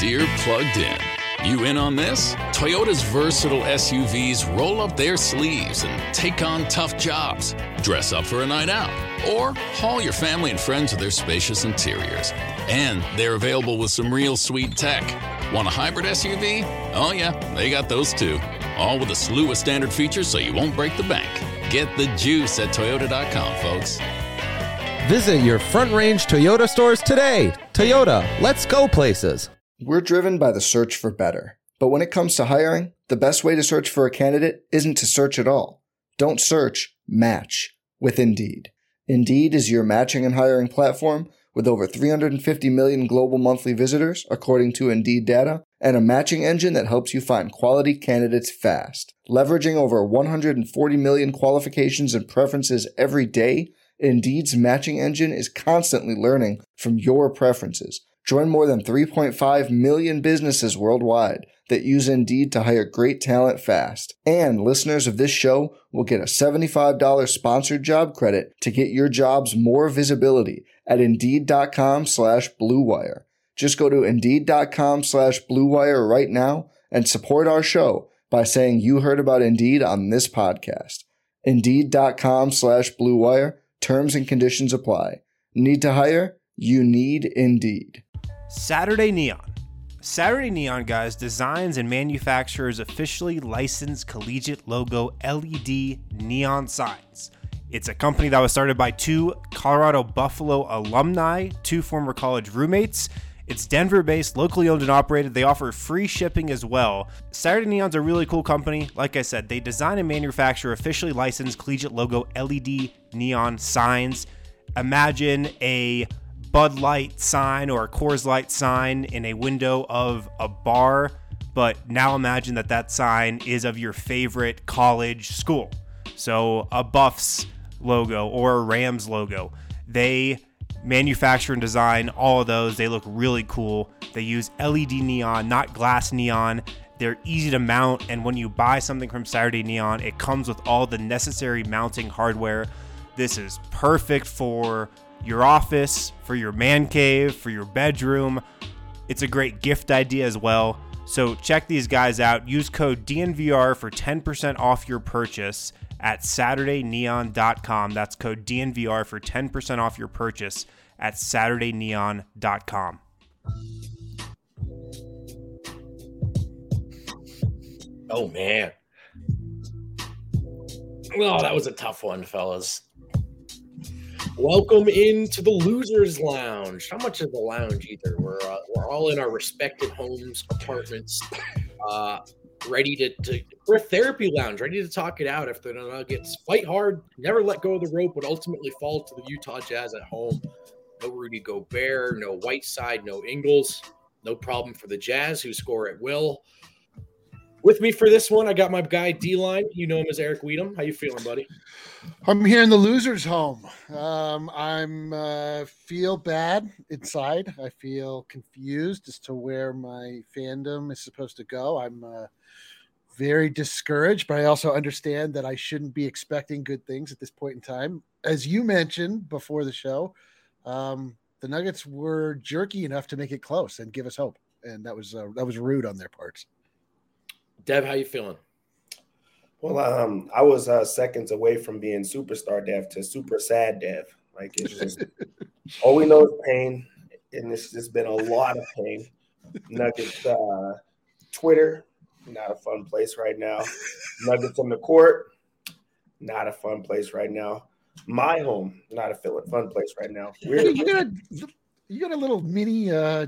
Deere Plugged In. You in on this? Toyota's versatile SUVs roll up their sleeves and take on tough jobs. Dress up for a night out, or haul your family and friends with their spacious interiors. And they're available with some real sweet tech. Want a hybrid SUV? Oh yeah, they got those too. All with a slew of standard features so you won't break the bank. Get the juice at Toyota.com, folks. Visit your Front Range Toyota stores today. Toyota, let's go places. We're driven by the search for better. But when it comes to hiring, the best way to search for a candidate isn't to search at all. Don't search, match with Indeed. Indeed is your matching and hiring platform with over 350 million global monthly visitors, according to Indeed data, and a matching engine that helps you find quality candidates fast. Leveraging over 140 million qualifications and preferences every day, Indeed's matching engine is constantly learning from your preferences. Join more than 3.5 million businesses worldwide that use Indeed to hire great talent fast. And listeners of this show will get a $75 sponsored job credit to get your jobs more visibility at Indeed.com/Blue Wire. Just go to Indeed.com/Blue Wire right now and support our show by saying you heard about Indeed on this podcast. Indeed.com/Blue Wire. Terms and conditions apply. Need to hire? You need Indeed. Saturday Neon. Saturday Neon, guys, designs and manufactures officially licensed collegiate logo LED neon signs. It's a company that was started by two Colorado Buffalo alumni, two former college roommates. It's Denver-based, locally owned and operated. They offer free shipping as well. Saturday Neon's a really cool company. Like I said, they design and manufacture officially licensed collegiate logo LED neon signs. Imagine a Bud Light sign or a Coors Light sign in a window of a bar, but now imagine that sign is of your favorite college school. So a Buffs logo or a Rams logo. They manufacture and design all of those. They look really cool. They use LED neon, not glass neon. They're easy to mount, and when you buy something from Saturday Neon, it comes with all the necessary mounting hardware. This is perfect for your office, for your man cave, for your bedroom. It's a great gift idea as well. So check these guys out. Use code DNVR for 10% off your purchase at SaturdayNeon.com. That's code DNVR for 10% off your purchase at SaturdayNeon.com. Oh, man. Well, that was a tough one, fellas. Welcome into the Losers Lounge. Not much of the lounge either. We're all in our respected homes, apartments, ready to we're a therapy lounge, ready to talk it out if the Nuggets fight hard, never let go of the rope, but ultimately fall to the Utah Jazz at home. No Rudy Gobert, no Whiteside, no Ingles. No problem for the Jazz, who score at will. With me for this one, I got my guy D-Line. You know him as Eric Weedham. How you feeling, buddy? I'm here in the loser's home. I'm feel bad inside. I feel confused as to where my fandom is supposed to go. I'm very discouraged, but I also understand that I shouldn't be expecting good things at this point in time. As you mentioned before the show, the Nuggets were jerky enough to make it close and give us hope, and that was rude on their parts. Dev, how you feeling? Well, I was seconds away from being superstar Dev to super sad Dev. Like, it's just all we know is pain, and it's just been a lot of pain. Nuggets Twitter, not a fun place right now. Nuggets on the court, not a fun place right now. My home, not a fun place right now. You got a little mini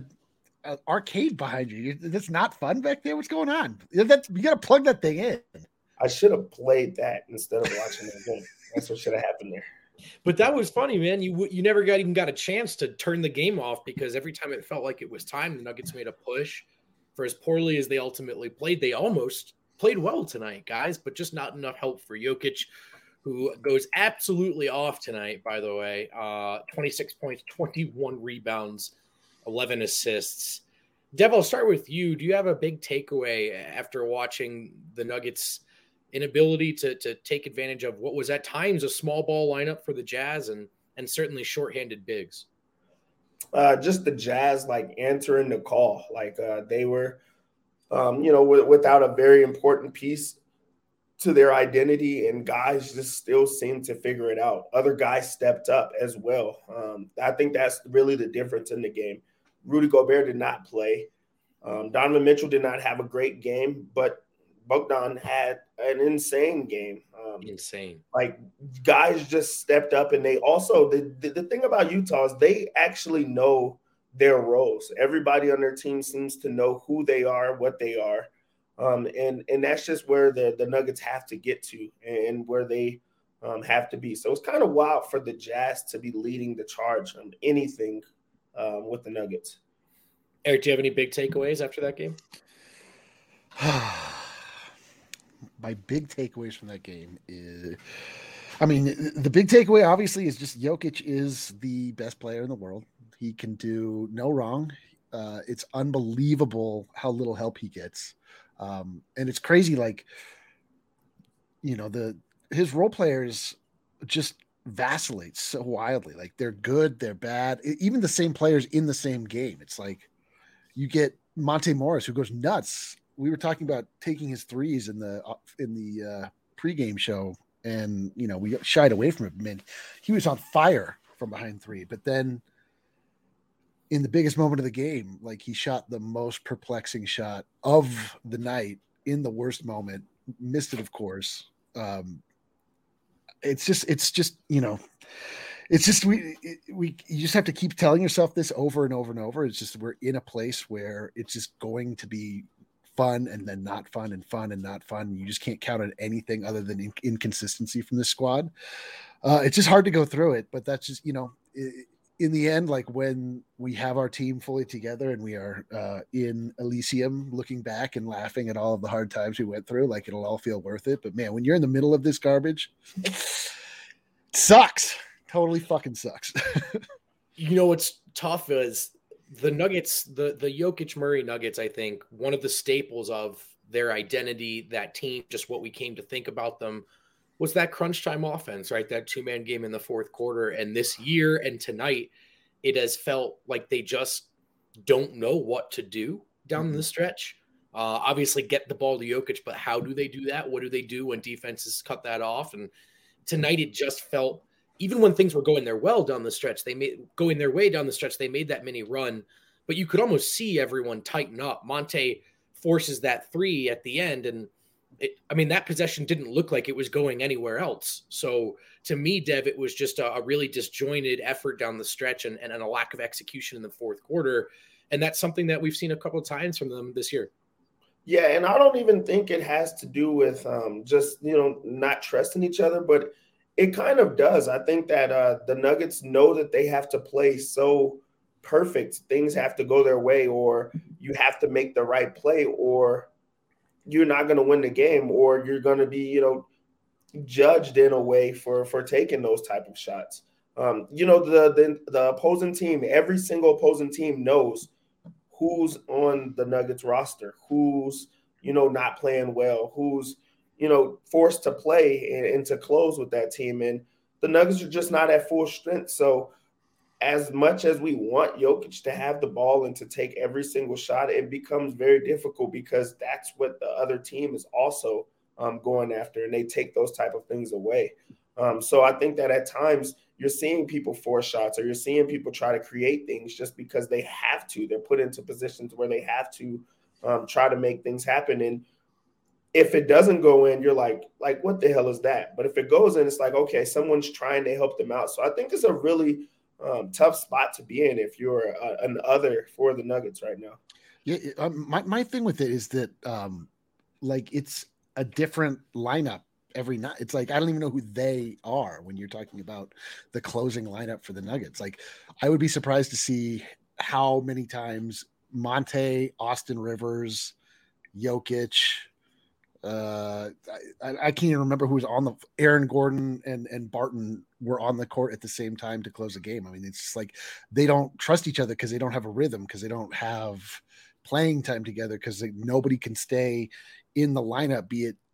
arcade behind you. That's not fun back there. What's going on? You got to plug that thing in. I should have played that instead of watching the game. That's what should have happened there. But that was funny, man. You never even got a chance to turn the game off because every time it felt like it was time, the Nuggets made a push. For as poorly as they ultimately played, they almost played well tonight, guys, but just not enough help for Jokic, who goes absolutely off tonight, by the way. 26 points, 21 rebounds, 11 assists. Dev, I'll start with you. Do you have a big takeaway after watching the Nuggets' inability to take advantage of what was at times a small ball lineup for the Jazz and certainly shorthanded bigs? just the Jazz like answering the call. Like they were, without a very important piece to their identity, and guys just still seem to figure it out. Other guys stepped up as well. I think that's really the difference in the game. Rudy Gobert did not play. Donovan Mitchell did not have a great game, but Bogdan had an insane game. Insane. Like guys just stepped up, and they also the thing about Utah is they actually know their roles. Everybody on their team seems to know who they are, what they are. And that's just where the Nuggets have to get to and where they have to be. So it's kind of wild for the Jazz to be leading the charge on anything with the Nuggets. Eric, do you have any big takeaways after that game? My big takeaways from that game is, the big takeaway obviously is just Jokic is the best player in the world. He can do no wrong. It's unbelievable how little help he gets. And it's crazy. Like, his role players just vacillate so wildly. Like they're good, they're bad. Even the same players in the same game. It's like you get Monte Morris who goes nuts. We were talking about taking his threes in the pregame show, and we shied away from him. Man, he was on fire from behind three. But then in the biggest moment of the game, like he shot the most perplexing shot of the night in the worst moment, missed it, of course. It's just you just have to keep telling yourself this over and over and over. It's just, we're in a place where it's just going to be fun and then not fun and fun and not fun. You just can't count on anything other than inconsistency from this squad. It's just hard to go through it, but that's just, in the end, like when we have our team fully together and we are in Elysium looking back and laughing at all of the hard times we went through, like it'll all feel worth it. But man, when you're in the middle of this garbage, it sucks. Totally fucking sucks. What's tough is the Nuggets, the Jokic Murray Nuggets, I think one of the staples of their identity, that team, just what we came to think about them, was that crunch time offense, right? That 2-man game in the fourth quarter. And this year and tonight, it has felt like they just don't know what to do down the stretch. Obviously get the ball to Jokic, but how do they do that? What do they do when defenses cut that off? And tonight it just felt, even when things were going their way down the stretch, they made that mini run, but you could almost see everyone tighten up. Monte forces that three at the end, and that possession didn't look like it was going anywhere else. So to me, Dev, it was just a really disjointed effort down the stretch and a lack of execution in the fourth quarter. And that's something that we've seen a couple of times from them this year. Yeah, and I don't even think it has to do with just, not trusting each other, but it kind of does. I think that the Nuggets know that they have to play so perfect. Things have to go their way, or you have to make the right play, or you're not going to win the game, or you're going to be, judged in a way for taking those type of shots. The opposing team, every single opposing team knows who's on the Nuggets roster, who's, not playing well, who's, forced to play and to close with that team. And the Nuggets are just not at full strength. So as much as we want Jokic to have the ball and to take every single shot, it becomes very difficult because that's what the other team is also going after, and they take those type of things away. So I think that at times you're seeing people force shots, or you're seeing people try to create things just because they have to. They're put into positions where they have to try to make things happen. And if it doesn't go in, you're like, what the hell is that? But if it goes in, it's like, okay, someone's trying to help them out. So I think it's a really tough spot to be in if you're an other for the Nuggets right now. Yeah, my thing with it is that it's a different lineup every night. It's like I don't even know who they are when you're talking about the closing lineup for the Nuggets. Like I would be surprised to see how many times Monte, Austin Rivers, Jokic, I can't even remember who was on the Aaron Gordon and Barton were on the court at the same time to close the game. I mean, it's just like they don't trust each other because they don't have a rhythm, because they don't have playing time together, because nobody can stay in the lineup, be it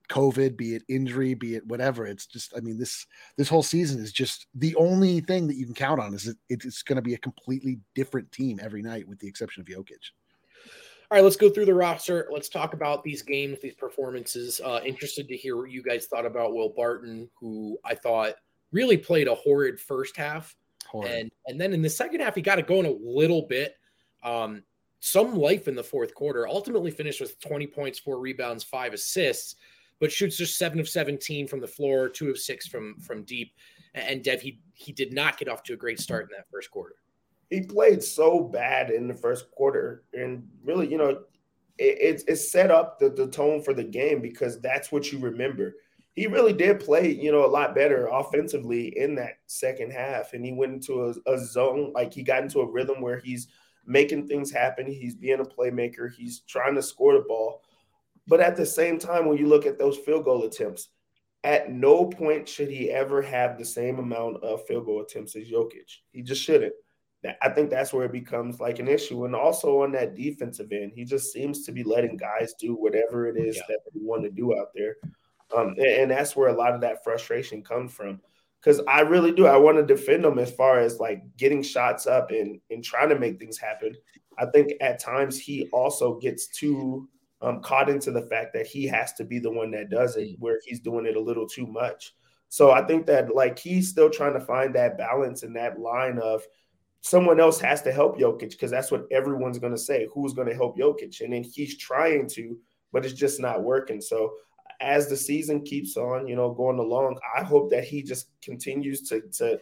COVID, be it injury, be it whatever. It's just, I mean, this whole season is just the only thing that you can count on is it's going to be a completely different team every night, with the exception of Jokic. All right, let's go through the roster. Let's talk about these games, these performances. Interested to hear what you guys thought about Will Barton, who I thought really played a horrid first half. And then in the second half, he got it going a little bit. Some life in the fourth quarter. Ultimately finished with 20 points, 4 rebounds, 5 assists, but shoots just 7 of 17 from the floor, 2 of 6 from deep. And Dev, he did not get off to a great start in that first quarter. He played so bad in the first quarter, and really, you know, it set up the tone for the game, because that's what you remember. He really did play, you know, a lot better offensively in that second half, and he went into a zone, like he got into a rhythm where he's making things happen. He's being a playmaker. He's trying to score the ball. But at the same time, when you look at those field goal attempts, at no point should he ever have the same amount of field goal attempts as Jokic. He just shouldn't. I think that's where it becomes like an issue. And also on that defensive end, he just seems to be letting guys do whatever it is that they want to do out there. And that's where a lot of that frustration comes from. Because I really do. I want to defend him as far as like getting shots up and trying to make things happen. I think at times he also gets too caught into the fact that he has to be the one that does it, where he's doing it a little too much. So I think that like he's still trying to find that balance and that line of someone else has to help Jokic, because that's what everyone's going to say. Who's going to help Jokic? And then he's trying to, but it's just not working. So as the season keeps on, you know, going along, I hope that he just continues to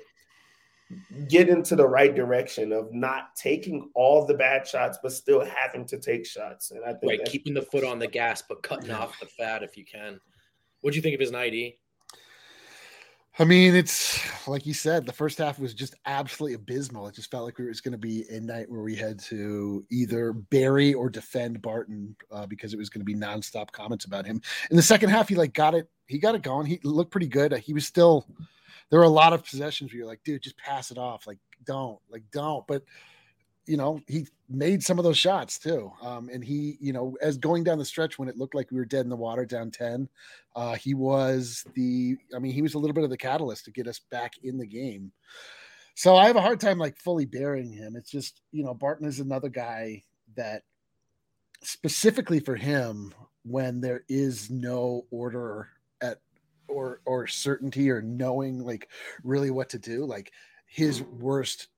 get into the right direction of not taking all the bad shots, but still having to take shots. And I think keeping the foot on the gas, but cutting off the fat if you can. What'd you think of his night, E? I mean, it's like you said, the first half was just absolutely abysmal. It just felt like it was going to be a night where we had to either bury or defend Barton because it was going to be nonstop comments about him. In the second half, he got it going. He looked pretty good. He was still, there were a lot of possessions where you're like, dude, just pass it off. Don't. But, you know, he made some of those shots too. And he, you know, as going down the stretch when it looked like we were dead in the water down 10, he was he was a little bit of the catalyst to get us back in the game. So I have a hard time fully burying him. It's just, you know, Barton is another guy that specifically for him, when there is no order or certainty or knowing really what to do, his worst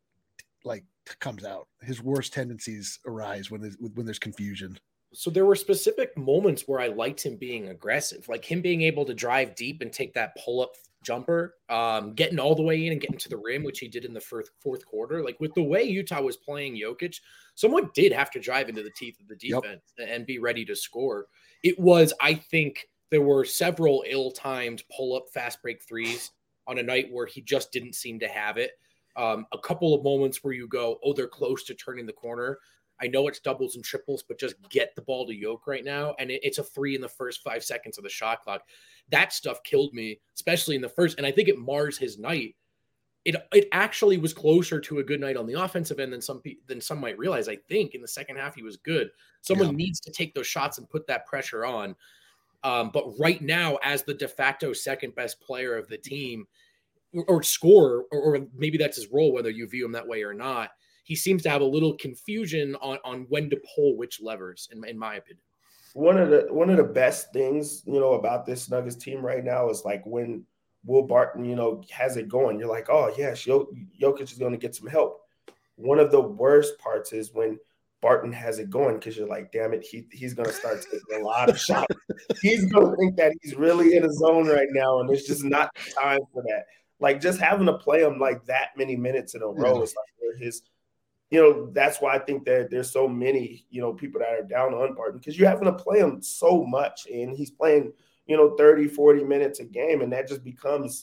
comes out. His worst tendencies arise when there's confusion. So there were specific moments where I liked him being aggressive, like him being able to drive deep and take that pull-up jumper, getting all the way in and getting to the rim, which he did in the fourth quarter. Like with the way Utah was playing Jokic, someone did have to drive into the teeth of the defense and be ready to score. It was, I think, there were several ill-timed pull-up fast break threes on a night where he just didn't seem to have it. A couple of moments where you go, oh, they're close to turning the corner. I know it's doubles and triples, but just get the ball to Yoke right now. And it's a 3 in the first 5 seconds of the shot clock. That stuff killed me, especially in the first. And I think it mars his night. It actually was closer to a good night on the offensive end than some might realize. I think in the second half, he was good. Someone needs to take those shots and put that pressure on. But right now, as the de facto second best player of the team, or scorer, or maybe that's his role, whether you view him that way or not, he seems to have a little confusion on when to pull which levers, in my opinion. One of the best things, you know, about this Nuggets team right now is when Will Barton, you know, has it going. You're like, oh, yes, Jokic is going to get some help. One of the worst parts is when Barton has it going, because you're like, damn it, he's going to start taking a lot of shots. He's going to think that he's really in a zone right now, and it's just not the time for that. Just having to play him that many minutes in a row is his, you know, that's why I think that there's so many, you know, people that are down on Barton, because you're having to play him so much, and he's playing, you know, 30, 40 minutes a game, and that just becomes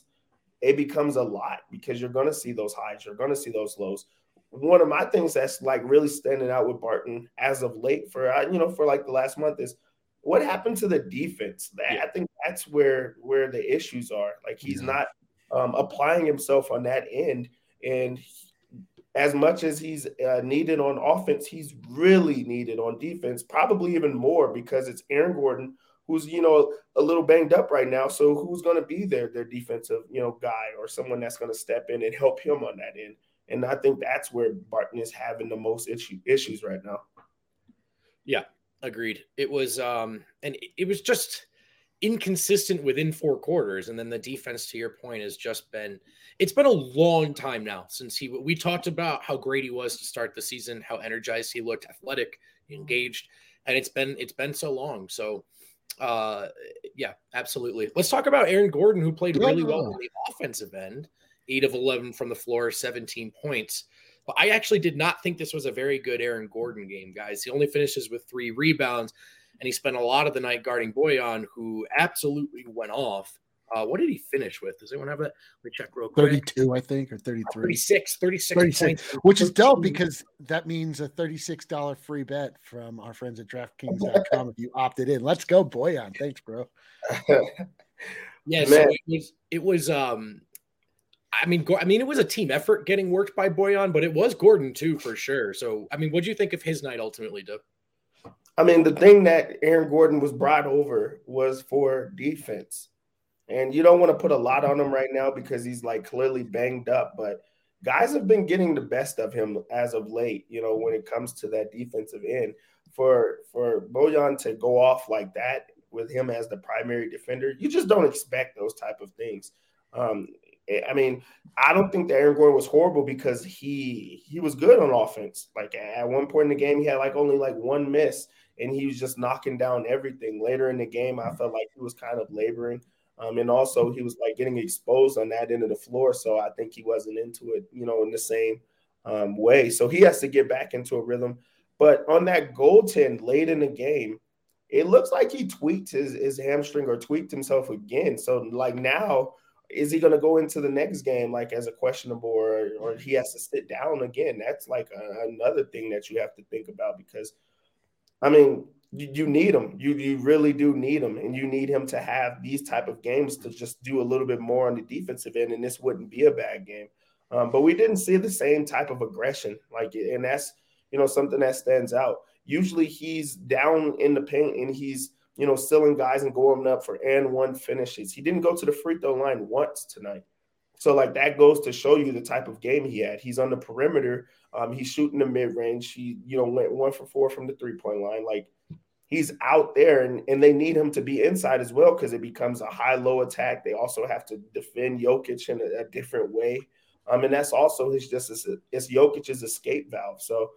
a lot, because you're going to see those highs, you're going to see those lows. One of my things that's really standing out with Barton as of late for the last month is what happened to the defense. I think that's where the issues are. He's not applying himself on that end, and as much as he's needed on offense, he's really needed on defense, probably even more, because it's Aaron Gordon, who's, a little banged up right now. So who's going to be their defensive, guy or someone that's going to step in and help him on that end? And I think that's where Barton is having the most issues right now. Yeah, agreed. It was and it was just inconsistent within 4 quarters. And then the defense, to your point, has just been – it's been a long time now since we talked about how great he was to start the season, how energized he looked, athletic, engaged, and it's been so long. So, yeah, absolutely. Let's talk about Aaron Gordon, who played really well on the offensive end, 8 of 11 from the floor, 17 points. But I actually did not think this was a very good Aaron Gordon game, guys. He only finishes with 3 rebounds, and he spent a lot of the night guarding Bojan, who absolutely went off. What did he finish with? Does anyone have that? Let me check real quick. 32, I think, or 33. 36 points. Which is dope because that means a $36 free bet from our friends at DraftKings.com if you opted in. Let's go, Bojan. Thanks, bro. Yeah, so it was I mean, it was a team effort getting worked by Bojan, but it was Gordon too, for sure. So, I mean, what do you think of his night ultimately, Doug? I mean, the thing that Aaron Gordon was brought over was for defense. And you don't want to put a lot on him right now because he's like clearly banged up, but guys have been getting the best of him as of late, when it comes to that defensive end. For Bojan to go off like that with him as the primary defender, you just don't expect those type of things. I mean, I don't think that Aaron Gordon was horrible because he was good on offense. Like at one point in the game, he had only 1 miss, and he was just knocking down everything. Later in the game, I felt like he was kind of laboring. And also he was getting exposed on that end of the floor. So I think he wasn't into it, in the same way. So he has to get back into a rhythm. But on that goaltend late in the game, it looks like he tweaked his hamstring or tweaked himself again. So now, is he going to go into the next game as a questionable or he has to sit down again? That's another thing that you have to think about because, I mean, you need him. You really do need him, and you need him to have these type of games to just do a little bit more on the defensive end, and this wouldn't be a bad game. But we didn't see the same type of aggression, and that's something that stands out. Usually he's down in the paint and he's stealing guys and going up for and one finishes. He didn't go to the free throw line once tonight. So that goes to show you the type of game he had. He's on the perimeter. He's shooting the mid range. He went 1 for 4 from the 3-point line. He's out there, and they need him to be inside as well because it becomes a high-low attack. They also have to defend Jokic in a different way. And that's also it's Jokic's escape valve. So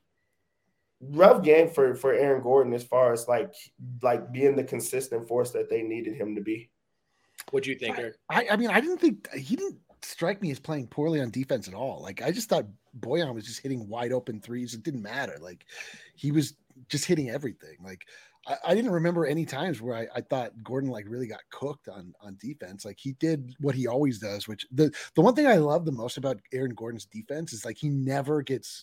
rough game for Aaron Gordon as far as being the consistent force that they needed him to be. What do you think, Eric? I mean, I didn't think he didn't strike me as playing poorly on defense at all. I just thought Bojan was just hitting wide open threes. It didn't matter. He was just hitting everything. I didn't remember any times where I thought Gordon really got cooked on defense. He did what he always does, which the one thing I love the most about Aaron Gordon's defense is he never gets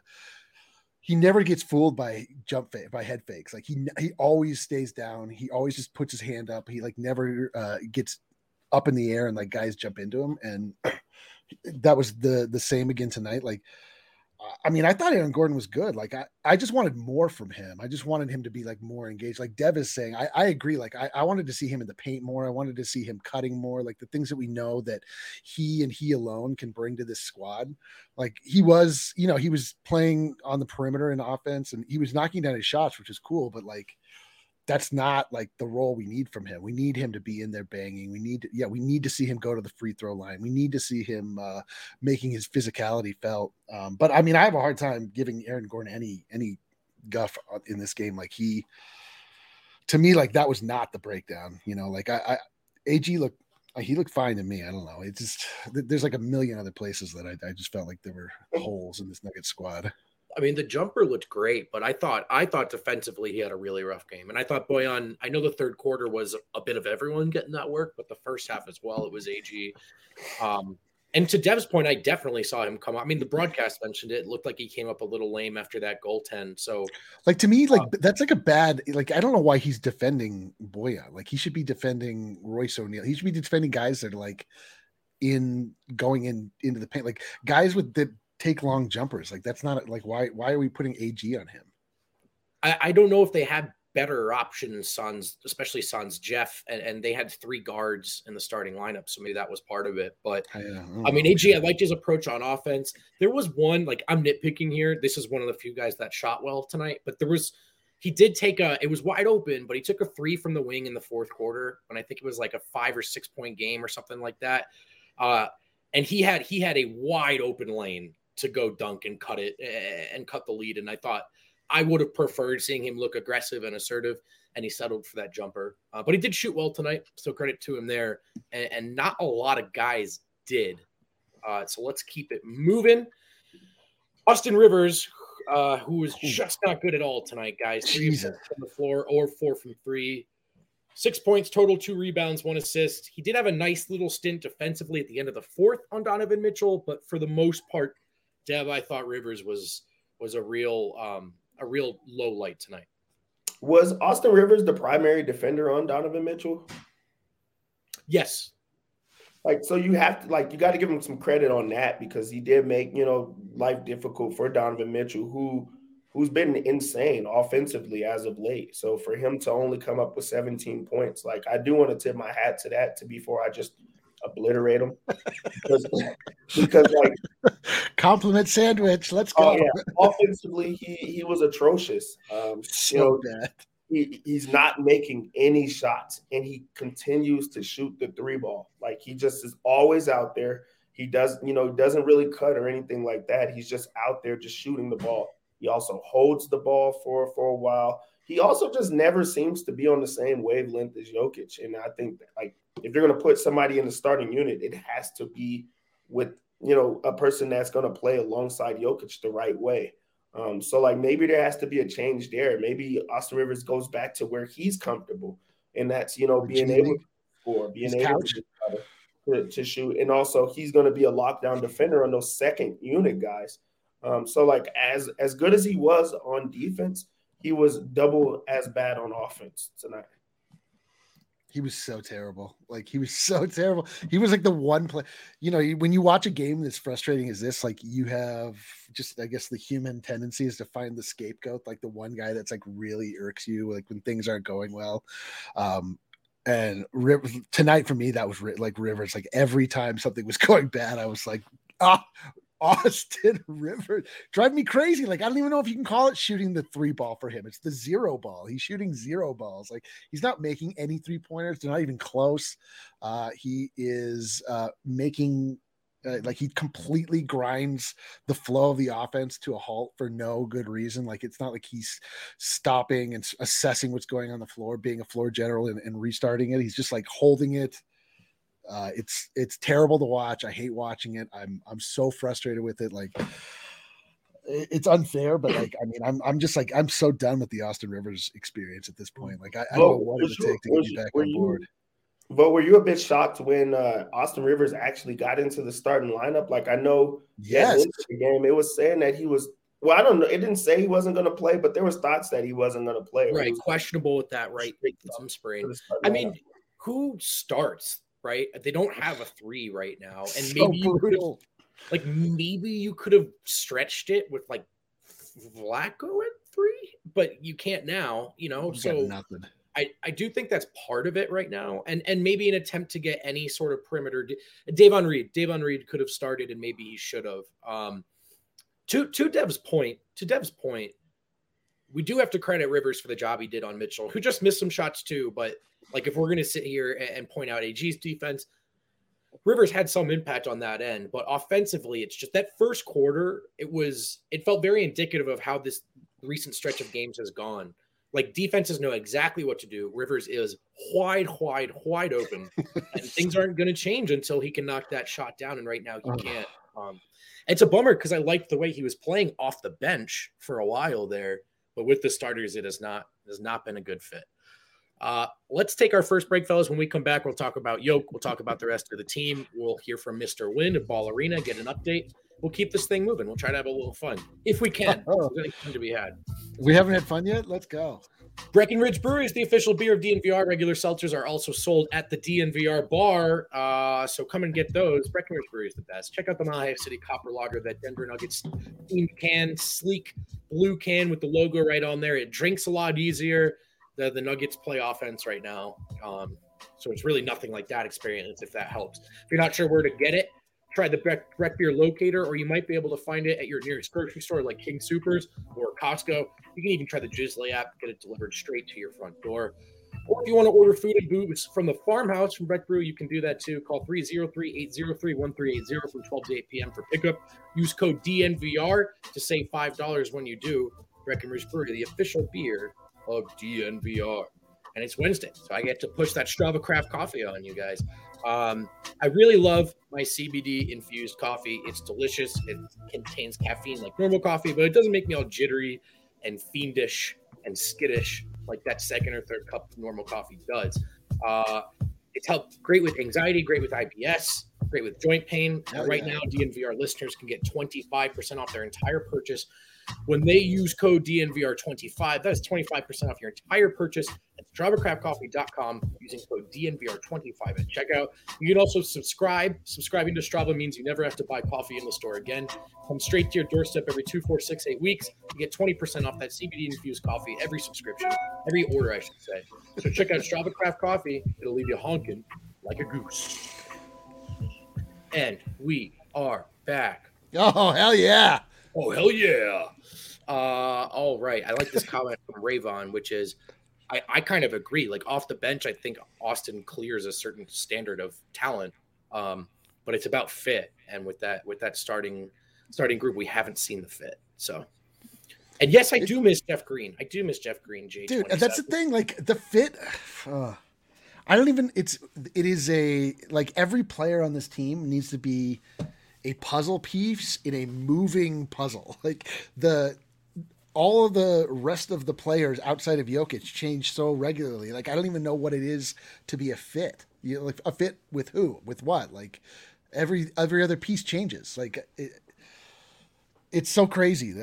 fooled by by head fakes. He always stays down. He always just puts his hand up. He never gets up in the air and guys jump into him. And that was the same again tonight. I mean, I thought Aaron Gordon was good. I just wanted more from him. I just wanted him to be more engaged. Dev is saying, I agree. I wanted to see him in the paint more. I wanted to see him cutting more, the things that we know that he and he alone can bring to this squad. He was, he was playing on the perimeter in offense and he was knocking down his shots, which is cool. But that's not the role we need from him. We need him to be in there banging. We need to see him go to the free throw line. We need to see him making his physicality felt. But I mean, I have a hard time giving Aaron Gordon any guff in this game. To me, that was not the breakdown. AG looked fine to me. I don't know. It's just there's a million other places that I just felt there were holes in this Nuggets squad. I mean, the jumper looked great, but I thought defensively he had a really rough game. And I thought Bojan, I know the third quarter was a bit of everyone getting that work, but the first half as well, it was AG. And to Dev's point, I definitely saw him come up. I mean, the broadcast mentioned it. It looked like he came up a little lame after that goaltend. So to me, that's a bad, I don't know why he's defending Bojan. He should be defending Royce O'Neal. He should be defending guys that are going into the paint, guys with the take long jumpers. That's not why are we putting AG on him? I don't know if they had better options, Suns, especially Suns, Jeff, and they had 3 guards in the starting lineup, so maybe that was part of it. But I mean, AG, I liked his approach on offense. There was one, like, I'm nitpicking here. This is one of the few guys that shot well tonight, but he did take it was wide open, but he took a 3 from the wing in the fourth quarter, and I think it was like a 5 or 6 point game or something like that. And he had a wide open lane to go dunk and cut it and cut the lead. And I thought I would have preferred seeing him look aggressive and assertive, and he settled for that jumper. But he did shoot well tonight, so credit to him there. And not a lot of guys did. So let's keep it moving. Austin Rivers, who was just not good at all tonight, guys. 3 from the floor or 4 from 3. 6 points total, 2 rebounds, 1 assist. He did have a nice little stint defensively at the end of the fourth on Donovan Mitchell, but for the most part, Dev, I thought Rivers was a real low light tonight. Was Austin Rivers the primary defender on Donovan Mitchell? Yes. Like, so you have to, you got to give him some credit on that, because he did make, life difficult for Donovan Mitchell, who's been insane offensively as of late. So for him to only come up with 17 points, I do want to tip my hat to that before I just obliterate him. because compliment sandwich. Let's go. Oh, yeah. Offensively, he was atrocious. Bad. He's not making any shots, and he continues to shoot the 3 ball. He just is always out there. He doesn't really cut or anything like that. He's just out there just shooting the ball. He also holds the ball for a while. He also just never seems to be on the same wavelength as Jokic. And I think that, if you're going to put somebody in the starting unit, it has to be with, a person that's going to play alongside Jokic the right way. So maybe there has to be a change there. Maybe Austin Rivers goes back to where he's comfortable, and that's, being able to score, being able to shoot. And also he's going to be a lockdown defender on those second unit guys. So as good as he was on defense, he was double as bad on offense tonight. He was so terrible. He was so terrible. He was the one play, when you watch a game that's frustrating as this, you have just, I guess, the human tendency is to find the scapegoat, the one guy that's really irks you, when things aren't going well. And tonight for me, that was Rivers. Every time something was going bad, I was Austin Rivers drive me crazy. I don't even know if you can call it shooting the 3 ball for him. It's the 0 ball. He's shooting 0 balls. He's not making any 3-pointers. They're not even close. He is making he completely grinds the flow of the offense to a halt for no good reason. It's not like he's stopping and assessing what's going on the floor, being a floor general and restarting it. He's just holding it. It's terrible to watch. I hate watching it. I'm so frustrated with it. It's unfair, but I'm so done with the Austin Rivers experience at this point. I don't know what it would take to get me back on board. But were you a bit shocked when Austin Rivers actually got into the starting lineup? I know, yes, the game it was saying that he was. Well, I don't know. It didn't say he wasn't going to play, but there was thoughts that he wasn't going to play. Right, questionable with that right thumb sprain. I mean, who starts? Right, they don't have a 3 right now, and maybe you could have stretched it with Vlaco at 3, but you can't now. So nothing. I do think that's part of it right now, and maybe an attempt to get any sort of perimeter. Davon Reed could have started, and maybe he should have. To Dev's point, we do have to credit Rivers for the job he did on Mitchell, who just missed some shots too, but. If we're going to sit here and point out AG's defense, Rivers had some impact on that end, but offensively, it's just that first quarter, it felt very indicative of how this recent stretch of games has gone. Defenses know exactly what to do. Rivers is wide open, and things aren't going to change until he can knock that shot down. And right now he can't. It's a bummer because I liked the way he was playing off the bench for a while there, but with the starters, it has not been a good fit. Let's take our first break, fellas. When we come back, we'll talk about Yoke. We'll talk about the rest of the team. We'll hear from Mr. Wynn at Ball Arena, get an update. We'll keep this thing moving. We'll try to have a little fun if we can. There's anything to be had. We haven't had fun yet. Let's go. Breckenridge Brewery is the official beer of DNVR. Regular seltzers are also sold at the DNVR bar. So come and get those. Breckenridge Brewery is the best. Check out the Mile High City Copper Lager, that Denver Nuggets themed can, sleek blue can with the logo right on there. It drinks a lot easier. The Nuggets play offense right now. So it's really nothing like that experience, if that helps. If you're not sure where to get it, try the Breck Beer Locator, or you might be able to find it at your nearest grocery store like King Soopers or Costco. You can even try the Drizzly app, get it delivered straight to your front door. Or if you want to order food and booze from the farmhouse from Breck Brew, you can do that too. Call 303-803-1380 from 12 to 8 p.m. for pickup. Use code DNVR to save $5 when you do. Breckenridge Brewery, the official beer of DNVR. And it's Wednesday, so I get to push that Strava Craft coffee on you guys. I really love my CBD-infused coffee. It's delicious. It contains caffeine like normal coffee, but it doesn't make me all jittery and fiendish and skittish like that second or third cup of normal coffee does. It's helped great with anxiety, great with IBS, great with joint pain. And right now, DNVR listeners can get 25% off their entire purchase when they use code DNVR25. That is 25% off your entire purchase at StravaCraftCoffee.com using code DNVR25 at checkout. You can also subscribe. Subscribing to Strava means you never have to buy coffee in the store again. Comes straight to your doorstep every 2, 4, 6, 8 weeks. You get 20% off that CBD-infused coffee every subscription, every order, I should say. So check out Strava Craft Coffee. It'll leave you honking like a goose. And we are back. Oh, hell yeah. Oh, hell yeah. All right. I like this comment from Rayvon, which is, I kind of agree. Like off the bench, I think Austin clears a certain standard of talent, but it's about fit. And with that starting group, we haven't seen the fit. So, and yes, I do miss Jeff Green. J27. Dude, that's the thing. Like the fit, I don't even. It is a like every player on this team needs to be a puzzle piece in a moving puzzle. Like all of the rest of the players outside of Jokic change so regularly. Like I don't even know what it is to be a fit. You know, like a fit with who, with what? Like every other piece changes. Like it's so crazy.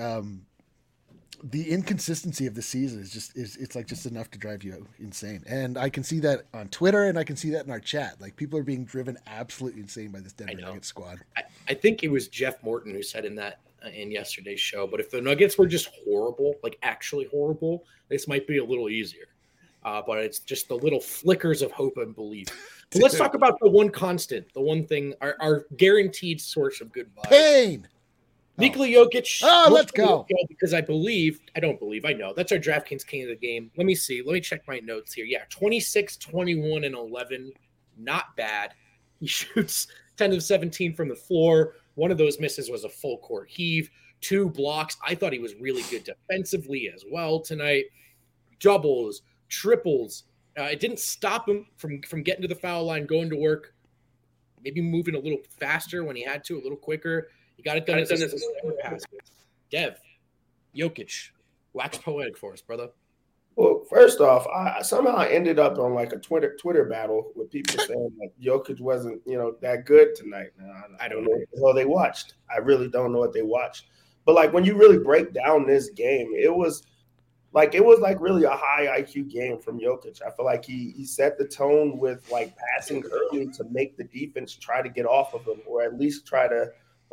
The inconsistency of the season is like just enough to drive you insane. And I can see that on Twitter and I can see that in our chat. Like people are being driven absolutely insane by this Denver Nuggets squad. I think it was Jeff Morton who said in yesterday's show, but if the Nuggets were just horrible, like actually horrible, this might be a little easier. But it's just the little flickers of hope and belief. But let's talk about the one constant, the one thing, our guaranteed source of good vibes. Pain. Nikola Jokic. Oh, let's go. Because I know. That's our DraftKings king of the game. Let me see. Let me check my notes here. Yeah, 26, 21, and 11. Not bad. He shoots 10 of 17 from the floor. One of those misses was a full court heave. 2 blocks. I thought he was really good defensively as well tonight. Doubles, triples. It didn't stop him from getting to the foul line, going to work, maybe moving a little faster when he had to, a little quicker. He got it done as a pass. Dev, Jokic, wax poetic for us, brother. Well, first off, I somehow ended up on like a Twitter battle with people saying like Jokic wasn't, that good tonight. I don't know what the hell they watched. I really don't know what they watched. But like when you really break down this game, it was like really a high IQ game from Jokic. I feel like he set the tone with like passing early to make the defense try to get off of him, or at least try to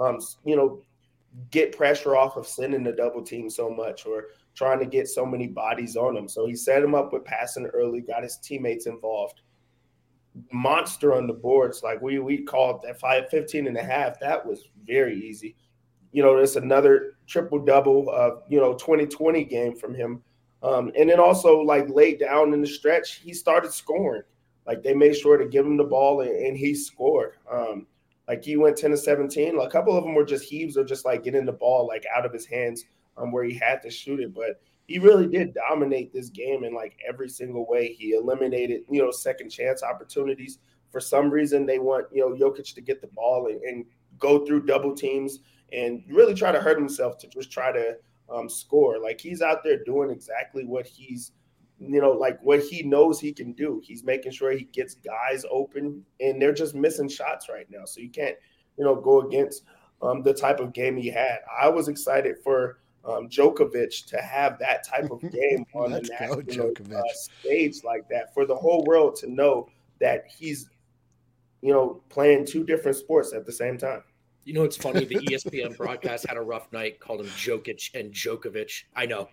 get pressure off of sending the double team so much or trying to get so many bodies on him. So he set him up with passing early, got his teammates involved. Monster on the boards. Like we called that 15 and a half. That was very easy. There's another triple-double of, 2020 game from him. And then also like late down in the stretch, he started scoring. Like they made sure to give him the ball and he scored. Like he went 10 to 17. A couple of them were just heaves or just like getting the ball like out of his hands where he had to shoot it. But he really did dominate this game in like every single way. He eliminated, second chance opportunities. For some reason, they want, Jokic to get the ball and go through double teams and really try to hurt himself to just try to score. Like he's out there doing exactly what he's like what he knows he can do. He's making sure he gets guys open, and they're just missing shots right now. So you can't, go against the type of game he had. I was excited for Djokovic to have that type of game on the national stage like that, for the whole world to know that he's, playing 2 different sports at the same time. It's funny. The ESPN broadcast had a rough night, called him Jokic and Djokovic. I know.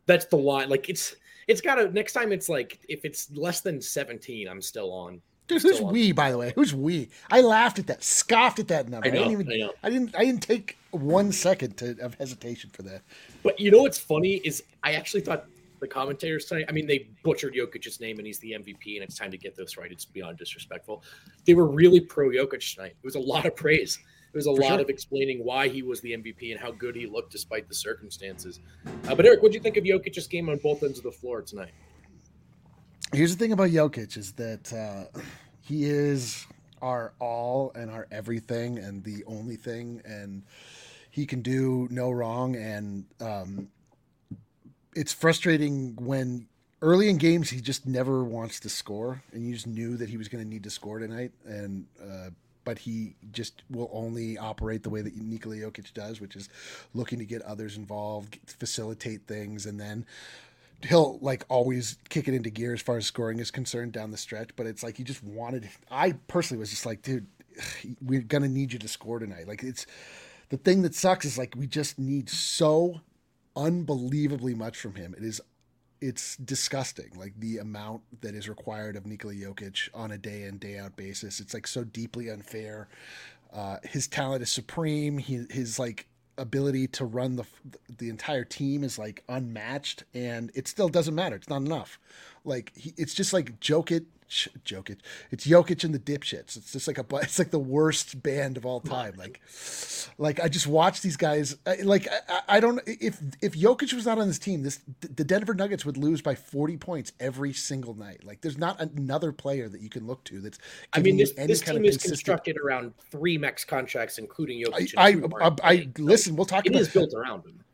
That's the line. Like it's got to next time. It's like if it's less than 17, I'm still on. Dude, who's we? By the way, who's we? I laughed at that, scoffed at that number. I know. I didn't take 1 second of hesitation for that. But you know what's funny is I actually thought the commentators tonight. I mean, they butchered Jokic's name, and he's the MVP, and it's time to get this right. It's beyond disrespectful. They were really pro Jokic tonight. It was a lot of praise. It was a lot of explaining why he was the MVP and how good he looked despite the circumstances. But Eric, what do you think of Jokic's game on both ends of the floor tonight? Here's the thing about Jokic is that he is our all and our everything and the only thing, and he can do no wrong. And it's frustrating when early in games he just never wants to score, and you just knew that he was going to need to score tonight. And but he just will only operate the way that Nikola Jokic does, which is looking to get others involved, facilitate things, and then he'll like always kick it into gear as far as scoring is concerned down the stretch. But it's like he just wanted. I personally was just like, dude, we're gonna need you to score tonight. Like it's the thing that sucks is like we just need so unbelievably much from him. It's disgusting, like the amount that is required of Nikola Jokic on a day in, day out basis. It's like so deeply unfair. His talent is supreme. His like ability to run the entire team is like unmatched, and it still doesn't matter. It's not enough. Like it's just like Jokic. It's Jokic and the Dipshits. It's just like it's like the worst band of all time. Like I just watch these guys. I don't. If Jokic was not on this team, the Denver Nuggets would lose by 40 points every single night. Like there's not another player that you can look to that's. I mean, this team is constructed around 3 max contracts, including Jokic. Listen. We'll talk. It is built around him.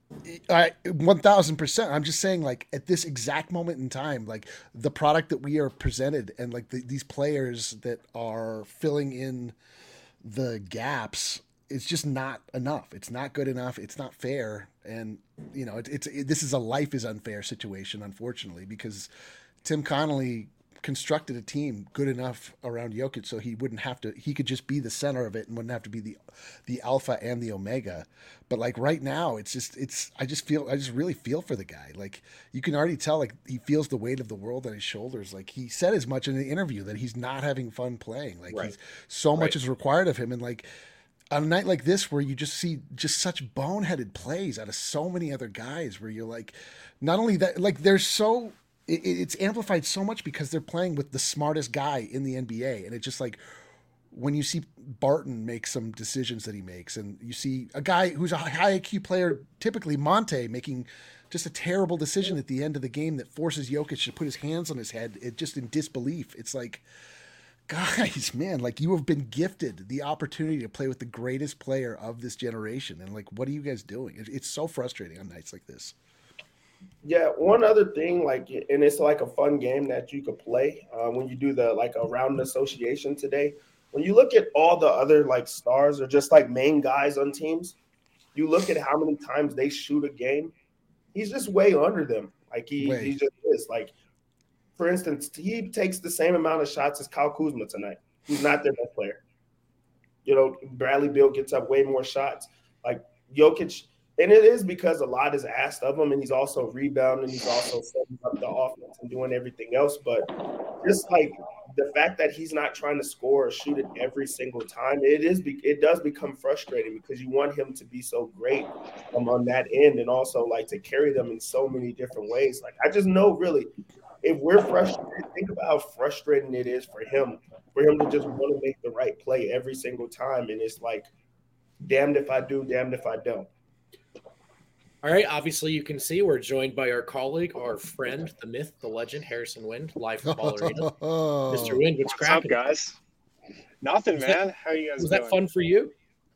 1000%. I'm just saying, like at this exact moment in time, like the product that we are presented and like these players that are filling in the gaps, it's just not enough. It's not good enough. It's not fair. And you know, this is a life is unfair situation, unfortunately, because Tim Connolly constructed a team good enough around Jokic so he wouldn't have to. He could just be the center of it and wouldn't have to be the alpha and the omega. But like right now, I just really feel for the guy. Like you can already tell, like he feels the weight of the world on his shoulders. Like he said as much in the interview that he's not having fun playing. Like he's so much is required of him, and like on a night like this where you just see just such boneheaded plays out of so many other guys, where you're like, not only that, like they're so. It's amplified so much because they're playing with the smartest guy in the NBA. And it's just like when you see Barton make some decisions that he makes, and you see a guy who's a high IQ player, typically Monte, making just a terrible decision at the end of the game that forces Jokic to put his hands on his head, just in disbelief. It's like, guys, man, like you have been gifted the opportunity to play with the greatest player of this generation. And like, what are you guys doing? It's so frustrating on nights like this. Yeah, one other thing, like, and it's like a fun game that you could play when you do the like a round association today. When you look at all the other like stars or just like main guys on teams, you look at how many times they shoot a game. He's just way under them. Like he just is. Like, for instance, he takes the same amount of shots as Kyle Kuzma tonight, who's not their best player. You know, Bradley Beal gets up way more shots. Like Jokic. And it is because a lot is asked of him, and he's also rebounding. He's also setting up the offense and doing everything else. But just like the fact that he's not trying to score or shoot it every single time, it does become frustrating because you want him to be so great on that end, and also like to carry them in so many different ways. Like I just know really, if we're frustrated, think about how frustrating it is for him to just want to make the right play every single time, and it's like, damned if I do, damned if I don't. All right, obviously you can see we're joined by our colleague, our friend, the myth, the legend, Harrison Wind, live from Ball Arena. Mr. Wind, what's cracking? What's up, guys? Nothing, man. How are you guys doing? Was that fun for you?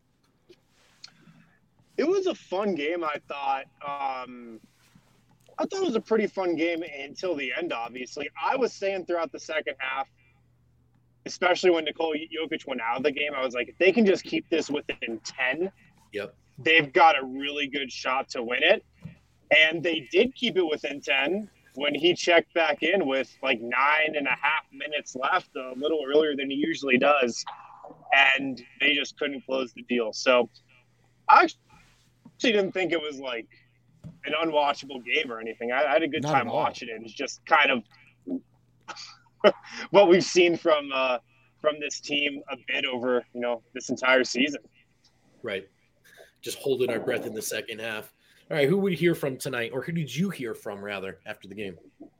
It was a fun game, I thought. I thought it was a pretty fun game until the end, obviously. I was saying throughout the second half, especially when Nikola Jokic went out of the game, I was like, if they can just keep this within 10, they've got a really good shot to win it. And they did keep it within 10 when he checked back in with like 9.5 minutes left, a little earlier than he usually does. And they just couldn't close the deal. So I actually didn't think it was like an unwatchable game or anything. I had a good Not time at all. watching it. It's just kind of what we've seen from this team a bit over, this entire season. Right. Just holding our breath in the second half. All right, who would we hear from tonight, or who did you hear from, rather, after the game?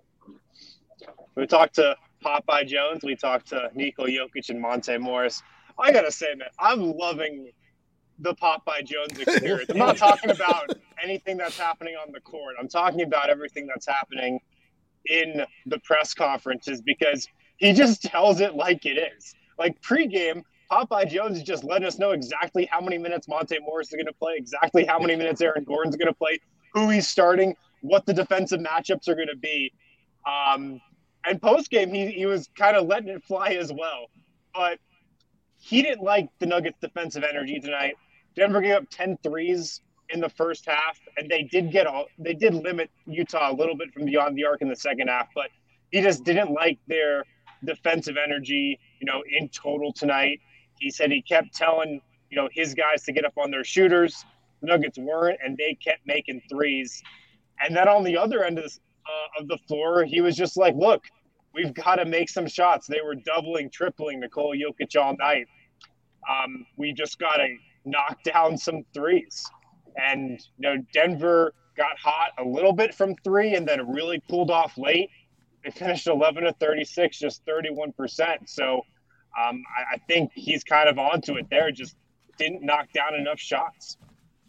We talked to Popeye Jones. We talked to Nikola Jokic and Monte Morris. I got to say, man, I'm loving the Popeye Jones experience. I'm not talking about anything that's happening on the court. I'm talking about everything that's happening in the press conferences, because he just tells it like it is. Like pregame, Popeye Jones is just letting us know exactly how many minutes Monte Morris is going to play, exactly how many minutes Aaron Gordon's going to play, who he's starting, what the defensive matchups are going to be. And post-game, he was kind of letting it fly as well. But he didn't like the Nuggets' defensive energy tonight. Denver gave up 10 threes in the first half, and they did limit Utah a little bit from beyond the arc in the second half, but he just didn't like their defensive energy, in total tonight. He said he kept telling, his guys to get up on their shooters. The Nuggets weren't, and they kept making threes. And then on the other end of the floor, he was just like, look, we've got to make some shots. They were doubling, tripling Nikola Jokic all night. We just got to knock down some threes. And, Denver got hot a little bit from three and then really pulled off late. They finished 11 of 36, just 31%. So I think he's kind of onto it there. Just didn't knock down enough shots.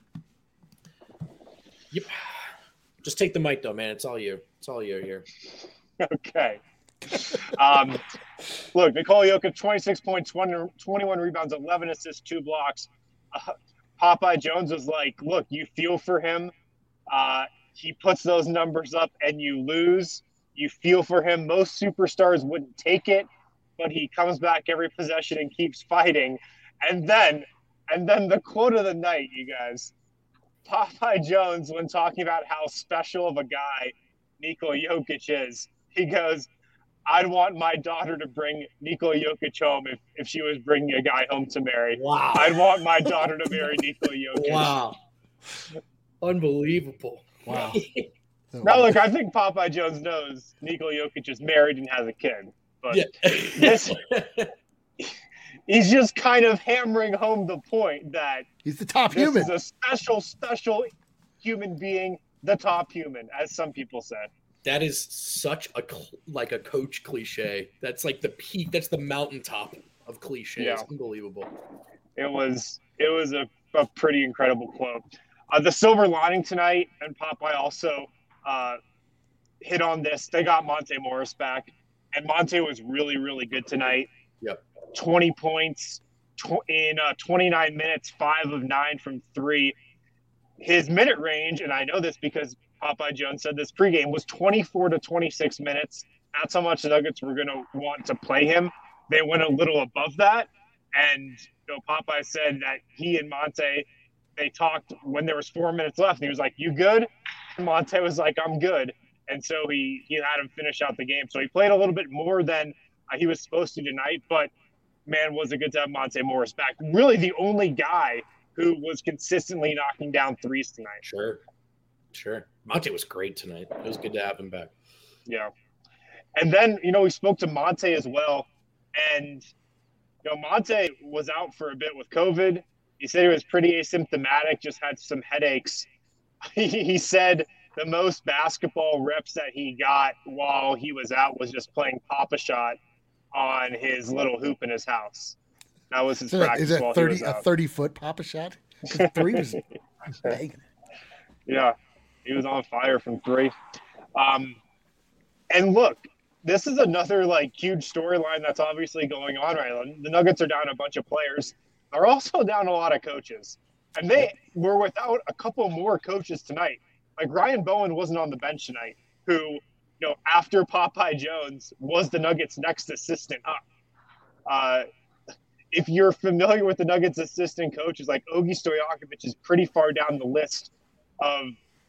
Yep. Just take the mic, though, man. It's all you. It's all you here. Okay. Look, Nikola Jokic, 26 points, 21 rebounds, 11 assists, 2 blocks. Popeye Jones was like, look, you feel for him. He puts those numbers up and you lose. You feel for him. Most superstars wouldn't take it, but he comes back every possession and keeps fighting. And then the quote of the night, you guys. Popeye Jones, when talking about how special of a guy Nikola Jokic is, he goes, I'd want my daughter to bring Nikola Jokic home if she was bringing a guy home to marry. Wow. I'd want my daughter to marry Nikola Jokic. Wow. Unbelievable. Wow. Now, look, I think Popeye Jones knows Nikola Jokic is married and has a kid. But he's just kind of hammering home the point that he's the top this human. is a special human being, the top human, as some people said. That is such a coach cliche. That's like the peak. That's the mountaintop of cliches. Yeah. Unbelievable. It was a pretty incredible quote. The silver lining tonight, and Popeye also hit on this. They got Monte Morris back, and Monte was really, really good tonight. Yep. 20 points in 29 minutes, 5 of 9 from 3. His minute range, and I know this because Popeye Jones said this pregame, was 24 to 26 minutes. That's how much the Nuggets were going to want to play him. They went a little above that. And Popeye said that he and Monte, they talked when there was 4 minutes left. And he was like, you good? And Monte was like, I'm good. And so he had him finish out the game. So he played a little bit more than he was supposed to tonight. But, man, was it good to have Monte Morris back. Really the only guy who was consistently knocking down threes tonight. Sure. Monte was great tonight. It was good to have him back. Yeah. And then, we spoke to Monte as well. And, Monte was out for a bit with COVID. He said he was pretty asymptomatic, just had some headaches. He said the most basketball reps that he got while he was out was just playing Pop-A-Shot on his little hoop in his house. That was his practice. Is while it he was out. a 30-foot Pop-A-Shot? 3 was banging. Yeah, he was on fire from 3. And look, this is another huge storyline that's obviously going on right now. The Nuggets are down a bunch of players. They're also down a lot of coaches. And they were without a couple more coaches tonight. Like Ryan Bowen wasn't on the bench tonight, who, after Popeye Jones, was the Nuggets' next assistant up. If you're familiar with the Nuggets' assistant coaches, like Ogi Stojakovic is pretty far down the list of,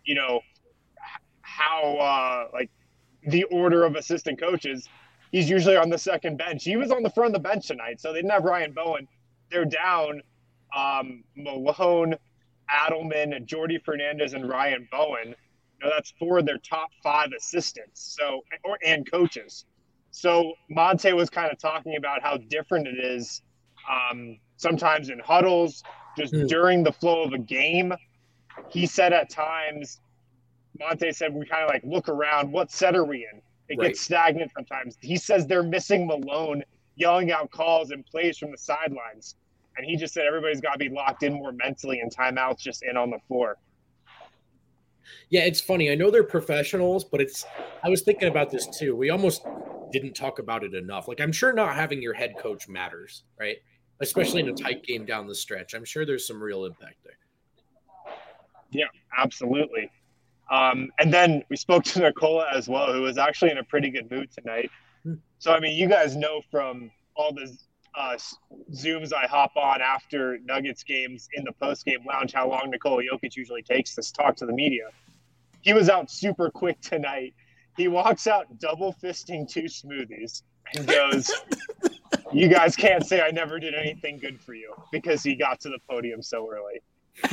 how the order of assistant coaches. He's usually on the second bench. He was on the front of the bench tonight, so they didn't have Ryan Bowen. They're down Malone, Adelman, Jordy Fernandez, and Ryan Bowen. Now, that's 4 of their top 5 assistants and coaches. So Monte was kind of talking about how different it is sometimes in huddles, just during the flow of a game. He said at times, Monte said, we kind of like look around, what set are we in? It gets stagnant sometimes. He says they're missing Malone yelling out calls and plays from the sidelines. And he just said everybody's got to be locked in more mentally and timeouts just in on the floor. Yeah, it's funny. I know they're professionals, but I was thinking about this too. We almost didn't talk about it enough. Like, I'm sure not having your head coach matters, right? Especially in a tight game down the stretch. I'm sure there's some real impact there. Yeah, absolutely. And then we spoke to Nicola as well, who was actually in a pretty good mood tonight. So, I mean, you guys know from all the Zooms I hop on after Nuggets games in the post-game lounge how long Nikola Jokic usually takes to talk to the media. He was out super quick tonight. He walks out double fisting 2 smoothies and goes, you guys can't say I never did anything good for you, because he got to the podium so early.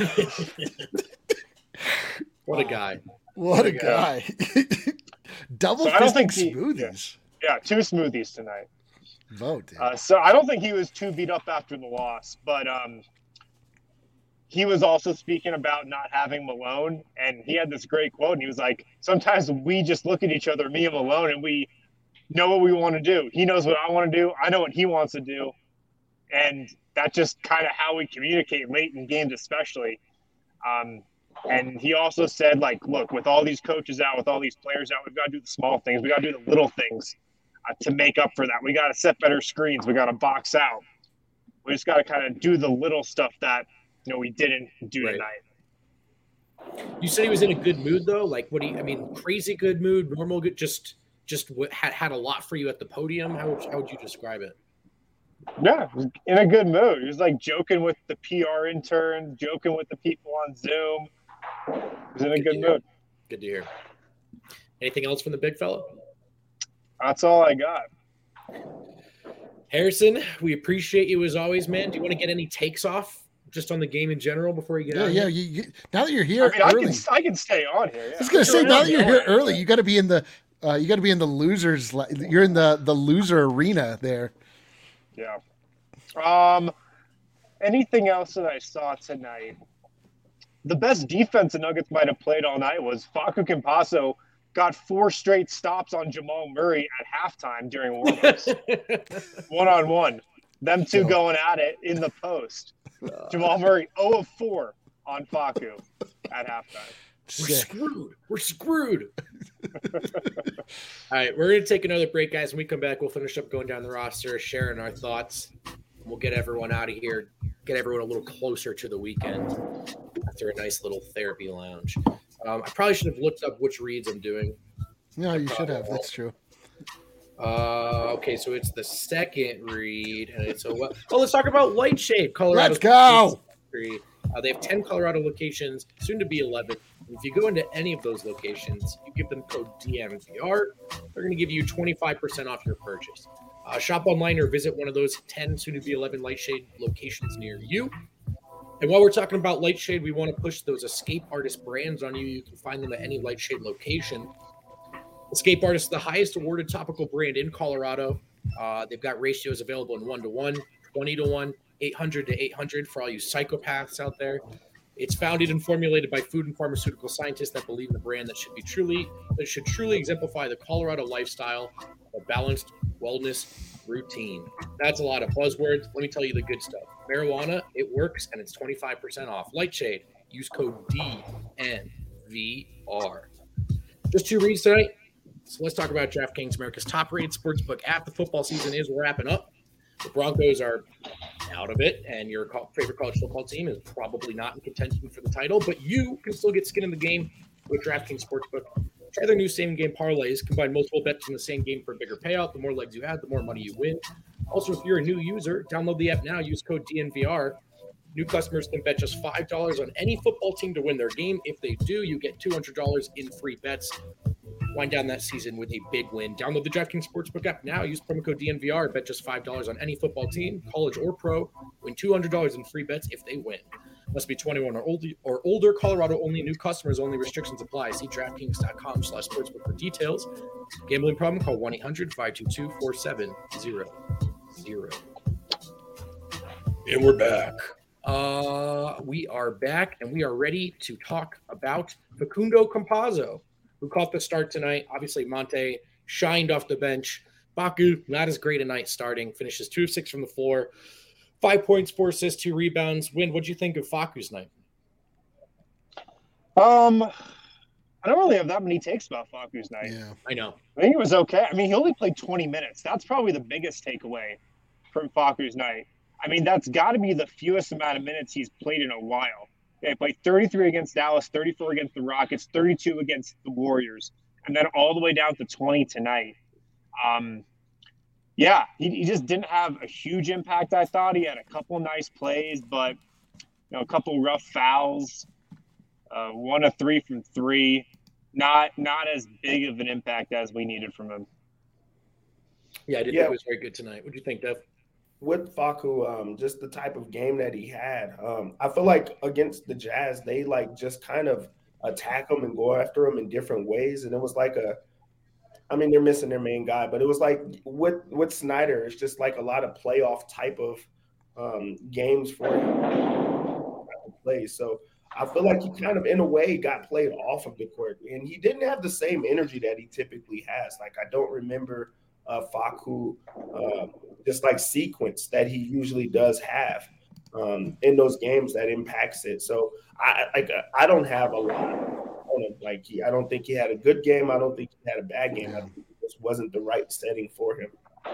What a guy. What a guy. Double fisting smoothies. Yeah, 2 smoothies tonight. Vote. So I don't think he was too beat up after the loss, but he was also speaking about not having Malone, and he had this great quote, and he was like, sometimes we just look at each other, me and Malone, and we know what we want to do. He knows what I want to do. I know what he wants to do. And that's just kind of how we communicate late in games especially. And he also said, like, look, with all these coaches out, with all these players out, we've got to do the small things. We got to do the little things to make up for that. We got to set better screens. We got to box out. We just got to kind of do the little stuff that, we didn't do tonight. You said he was in a good mood, though? Like, crazy good mood, normal good, just had a lot for you at the podium? How would you describe it? Yeah, in a good mood. He was like joking with the PR intern, joking with the people on Zoom. He was in a good mood. Good to hear. Anything else from the big fella? That's all I got. Harrison, we appreciate you as always, man. Do you want to get any takes off just on the game in general before you get out? Yeah, now that you're here early. I can stay on here. Yeah. I was going to say, now that you're here early, you got to be in the losers. You're in the loser arena there. Yeah. Anything else that I saw tonight? The best defense the Nuggets might have played all night was Facu Campazzo got 4 straight stops on Jamal Murray at halftime during warm-ups. 1-on-1. Them two going at it in the post. Jamal Murray 0 of 4 on Facu at halftime. We're screwed. All right, we're going to take another break, guys. When we come back, we'll finish up going down the roster, sharing our thoughts. We'll get everyone out of here, get everyone a little closer to the weekend after a nice little therapy lounge. I probably should have looked up which reads I'm doing. No, you should have. That's true. Okay, so it's the second read, and it's let's talk about Lightshade, Colorado. Let's go. They have 10 Colorado locations, soon to be 11. And if you go into any of those locations, you give them code DNVR, they're going to give you 25% off your purchase. Shop online or visit one of those 10, soon to be 11 Lightshade locations near you. And while we're talking about Lightshade, we want to push those Escape Artist brands on you. You can find them at any Lightshade location. Escape Artist is the highest awarded topical brand in Colorado. They've got ratios available in 1-to-1, 20-to-1, 800-to-800 for all you psychopaths out there. It's founded and formulated by food and pharmaceutical scientists that believe in the brand that should truly exemplify the Colorado lifestyle, a balanced wellness routine. That's a lot of buzzwords. Let me tell you the good stuff. Marijuana, it works, and it's 25% off. Lightshade, use code DNVR. Just 2 reads tonight. So let's talk about DraftKings, America's top-rated sportsbook app. The football season is wrapping up. The Broncos are out of it, and your favorite college football team is probably not in contention for the title, but you can still get skin in the game with DraftKings Sportsbook. Try their new same-game parlays. Combine multiple bets in the same game for a bigger payout. The more legs you add, the more money you win. Also, if you're a new user, download the app now. Use code DNVR. New customers can bet just $5 on any football team to win their game. If they do, you get $200 in free bets. Wind down that season with a big win. Download the DraftKings Sportsbook app now. Use promo code DNVR. Bet just $5 on any football team, college or pro. Win $200 in free bets if they win. Must be 21 or older. Colorado only. New customers only. Restrictions apply. See DraftKings.com/sportsbook for details. Gambling problem? Call 1-800-522-4700. And we're back. We are back, and we are ready to talk about Facundo Campazzo, who caught the start tonight. Obviously, Monte shined off the bench. Facu, not as great a night starting. Finishes 2 of 6 from the floor. 5 points, 4 assists, 2 rebounds. Win, what'd you think of Facu's night? I don't really have that many takes about Facu's night. Yeah, I know. I think it was okay. I mean, he only played 20 minutes. That's probably the biggest takeaway from Facu's night. I mean, that's got to be the fewest amount of minutes he's played in a while. He played 33 against Dallas, 34 against the Rockets, 32 against the Warriors, and then all the way down to 20 tonight. Yeah, he just didn't have a huge impact, I thought. He had a couple nice plays, but a couple rough fouls, 1 of 3 from 3. Not as big of an impact as we needed from him. Yeah, I did think it was very good tonight. What do you think, Dev? With Facu, just the type of game that he had, I feel like against the Jazz, they just kind of attack him and go after him in different ways. And it was they're missing their main guy, but it was with Snyder, it's just a lot of playoff type of games for him to play. So I feel like he kind of, in a way, got played off of the court, and he didn't have the same energy that he typically has. I don't remember Facu just sequence that he usually does have in those games that impacts it. So I don't have a lot on him. I don't think he had a good game. I don't think he had a bad game. I think it just wasn't the right setting for him.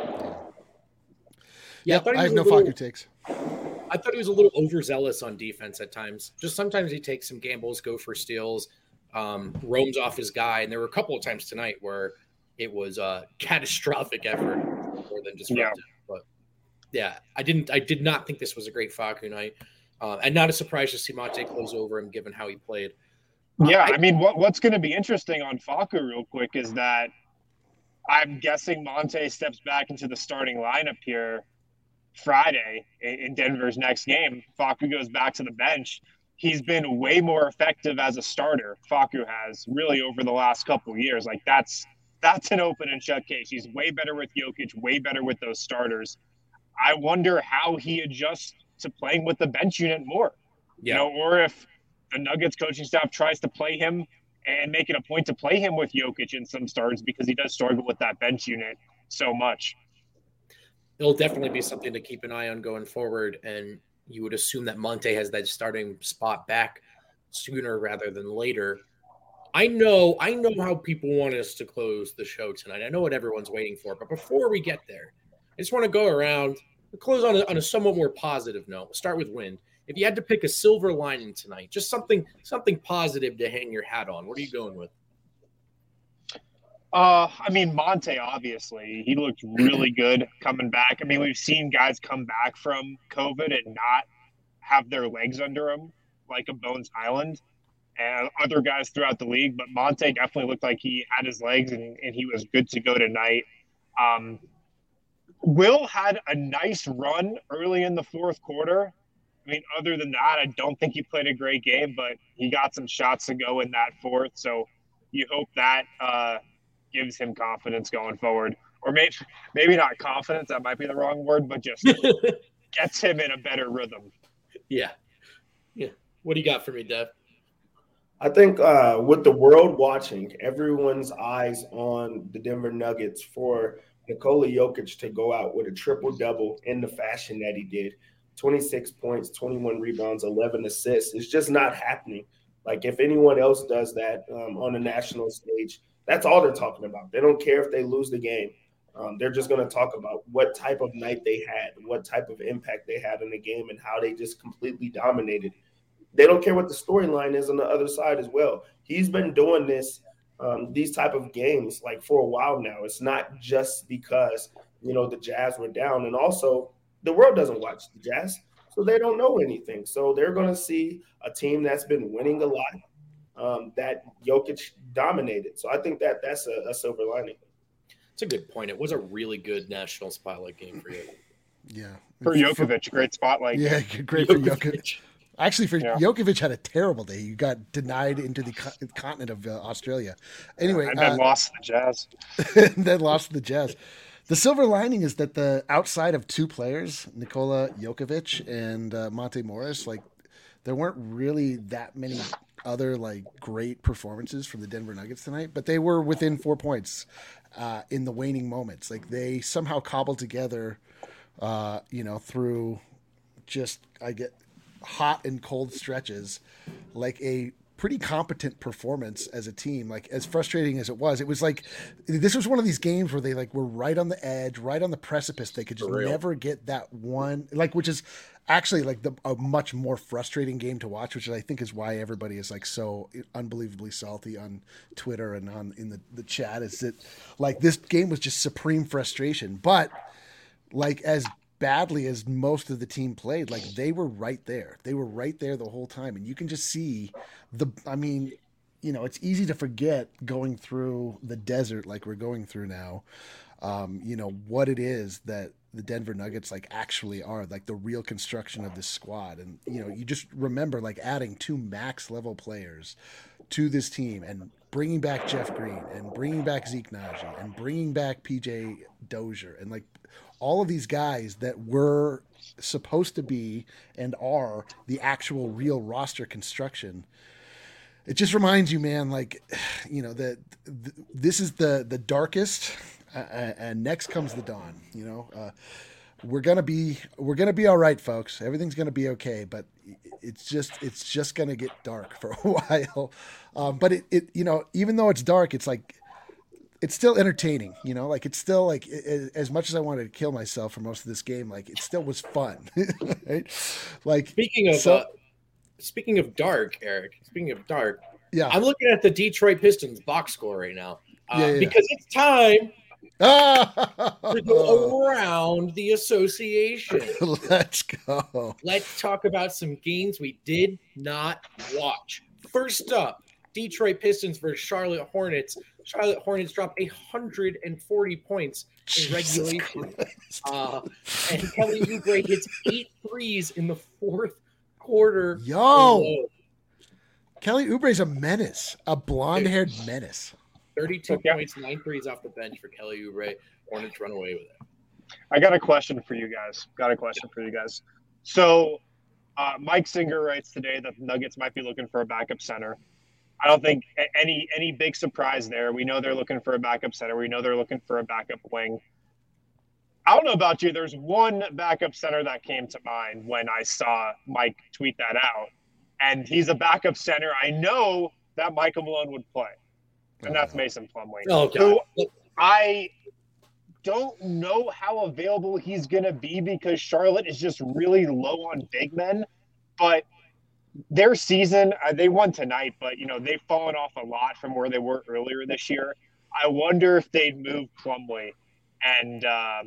Yeah, I have no Facu takes. I thought he was a little overzealous on defense at times. Just sometimes he takes some gambles, go for steals, roams off his guy. And there were a couple of times tonight where it was a catastrophic effort more than disruptive. Yeah. But yeah, I did not think this was a great Facu night. And not a surprise to see Monte close over him given how he played. Yeah, I mean, what's going to be interesting on Facu real quick is that I'm guessing Monte steps back into the starting lineup here Friday in Denver's next game. Facu goes back to the bench. He's been way more effective as a starter, Facu has, really over the last couple of years. That's an open and shut case. He's way better with Jokic, way better with those starters. I wonder how he adjusts to playing with the bench unit more. Yeah. Or if the Nuggets coaching staff tries to play him and make it a point to play him with Jokic in some starts because he does struggle with that bench unit so much. It'll definitely be something to keep an eye on going forward, and you would assume that Monte has that starting spot back sooner rather than later. I know how people want us to close the show tonight. I know what everyone's waiting for, but before we get there, I just want to go around and close on a somewhat more positive note. We'll start with Wind. If you had to pick a silver lining tonight, just something positive to hang your hat on, what are you going with? I mean, Monte, obviously, he looked really good coming back. I mean, we've seen guys come back from COVID and not have their legs under them, like a Bones Highland, and other guys throughout the league. But Monte definitely looked like he had his legs and he was good to go tonight. Will had a nice run early in the fourth quarter. I mean, other than that, I don't think he played a great game, but he got some shots to go in that fourth. So you hope that gives him confidence going forward. Or maybe not confidence, that might be the wrong word, but just gets him in a better rhythm. Yeah. What do you got for me, Dev? I think with the world watching, everyone's eyes on the Denver Nuggets for Nikola Jokic to go out with a triple-double in the fashion that he did. 26 points, 21 rebounds, 11 assists. It's just not happening. If anyone else does that on the national stage, that's all they're talking about. They don't care if they lose the game. They're just going to talk about what type of night they had, what type of impact they had in the game, and how they just completely dominated. They don't care what the storyline is on the other side as well. He's been doing this, these type of games for a while now. It's not just because, the Jazz were down. And also, the world doesn't watch the Jazz, so they don't know anything. So they're going to see a team that's been winning a lot, that Jokic dominated. So I think that's a silver lining. It's a good point. It was a really good national spotlight game for you. Yeah. For Jokovic, great spotlight. Yeah, great for Jokic. Actually, Jokovic had a terrible day. He got denied into the continent of Australia. Anyway, and then lost to the Jazz. and then lost to the Jazz. The silver lining is that the outside of two players, Nikola Jokovic and Monte Morris, like there weren't really that many other like great performances from the Denver Nuggets tonight, but they were within 4 points in the waning moments. Like they somehow cobbled together, through just hot and cold stretches, like a pretty competent performance as a team. Like as frustrating as it was like this was one of these games where they like were right on the edge, right on the precipice. They could just never get that one, like, which is actually like a much more frustrating game to watch, which I think is why everybody is like so unbelievably salty on Twitter and in the chat, is that like this game was just supreme frustration. But like as badly as most of the team played, like they were right there. They were right there the whole time. And you can just see it's easy to forget going through the desert like we're going through now, what it is that the Denver Nuggets like actually are, like the real construction of this squad. And, you just remember like adding 2 max level players to this team and bringing back Jeff Green and bringing back Zeke Naji and bringing back PJ Dozier and like all of these guys that were supposed to be and are the actual real roster construction. It just reminds you, man, like, that this is the darkest and next comes the dawn. We're going to be all right, folks. Everything's going to be okay, but it's just going to get dark for a while. But it even though it's dark, it's like, it's still entertaining, like it's still like as much as I wanted to kill myself for most of this game, like it still was fun. Right? Like speaking of dark, Eric, yeah, I'm looking at the Detroit Pistons box score right now because it's time to go around the association. Let's go. Let's talk about some games we did not watch. First up, Detroit Pistons versus Charlotte Hornets. Charlotte Hornets dropped 140 points in regulation. And Kelly Oubre hits 8 threes in the fourth quarter. Yo! Kelly Oubre's a menace. A blonde-haired menace. 32 points, 9 threes off the bench for Kelly Oubre. Hornets run away with it. I got a question for you guys. So Mike Singer writes today that the Nuggets might be looking for a backup center. I don't think any big surprise there. We know they're looking for a backup center. We know they're looking for a backup wing. I don't know about you. There's one backup center that came to mind when I saw Mike tweet that out, and he's a backup center I know that Michael Malone would play, and that's Mason Plumlee. Okay. Who I don't know how available he's going to be because Charlotte is just really low on big men, but their season, they won tonight, but, they've fallen off a lot from where they were earlier this year. I wonder if they'd move Plumlee. And,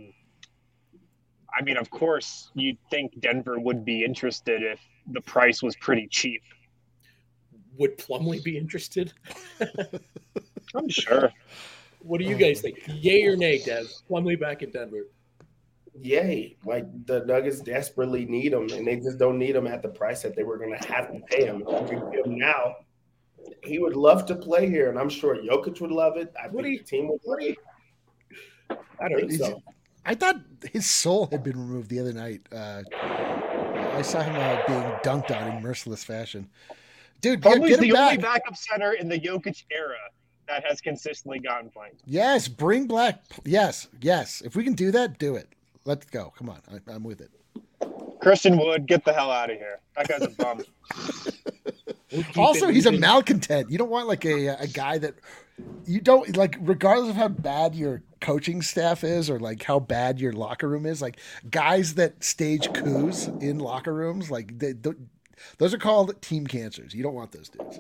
of course, you'd think Denver would be interested if the price was pretty cheap. Would Plumlee be interested? I'm sure. What do you guys think? Yay or nay, Dev? Plumlee back in Denver. Yay. Like the Nuggets desperately need him, and they just don't need him at the price that they were going to have to pay him. If you give him now, he would love to play here, and I'm sure Jokic would love it. I think the team would love it. I don't think so. I thought his soul had been removed the other night. I saw him being dunked on in merciless fashion. Dude, Plumlee's the only backup center in the Jokic era that has consistently gotten playing. Yes, bring black. Yes. If we can do that, do it. Let's go. Come on. I'm with it. Christian Wood, get the hell out of here. That guy's a bum. Also, he's a malcontent. You don't want like a guy that you don't like, regardless of how bad your coaching staff is or like how bad your locker room is, like guys that stage coups in locker rooms, like those are called team cancers. You don't want those dudes.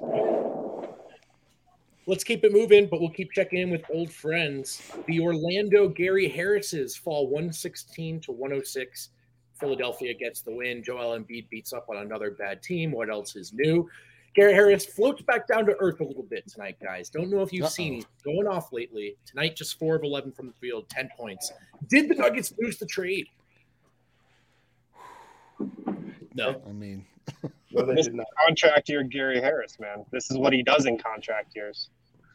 Let's keep it moving, but we'll keep checking in with old friends. The Orlando Gary Harrises fall 116-106. Philadelphia gets the win. Joel Embiid beats up on another bad team. What else is new? Gary Harris floats back down to earth a little bit tonight, guys. Don't know if you've seen. He's going off lately. Tonight, just 4 of 11 from the field, 10 points. Did the Nuggets lose the trade? No. I mean, No, they This did not. contract year, Gary Harris, man. This is what he does in contract years.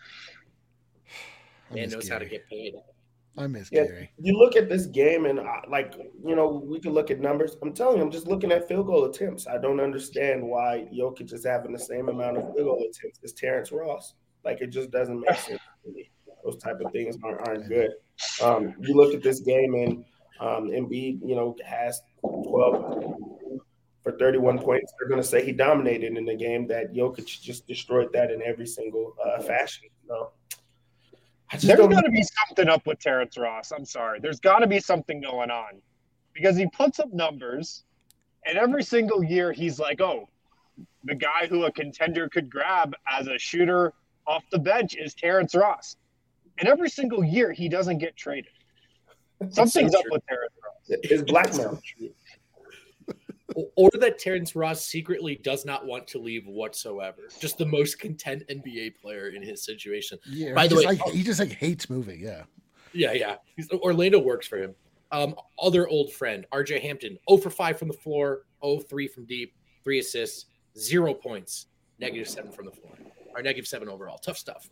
I Man miss knows how to Gary. get paid. I miss Yeah, Gary. you look at this game and we can look at numbers. I'm telling you, I'm just looking at field goal attempts. I don't understand why Jokic is having the same amount of field goal attempts as Terrence Ross. Like, it just doesn't make sense to me. Those type of things aren't good. You look at this game and Embiid, has 12 for 31 points. They're going to say he dominated in the game. That Jokic just destroyed that in every single fashion. So There's got to be something up with Terrence Ross. I'm sorry. There's got to be something going on because he puts up numbers, and every single year he's like, oh, the guy who a contender could grab as a shooter off the bench is Terrence Ross. And every single year he doesn't get traded. Something's up with Terrence Ross. His blackmail. Or that Terrence Ross secretly does not want to leave whatsoever. Just the most content NBA player in his situation. Yeah. By the way, he just hates moving. Yeah. Yeah. Orlando works for him. Other old friend, RJ Hampton, 0 for 5 from the floor, 0-3 from deep, 3 assists, 0 points, -7 from the floor, or -7 overall. Tough stuff.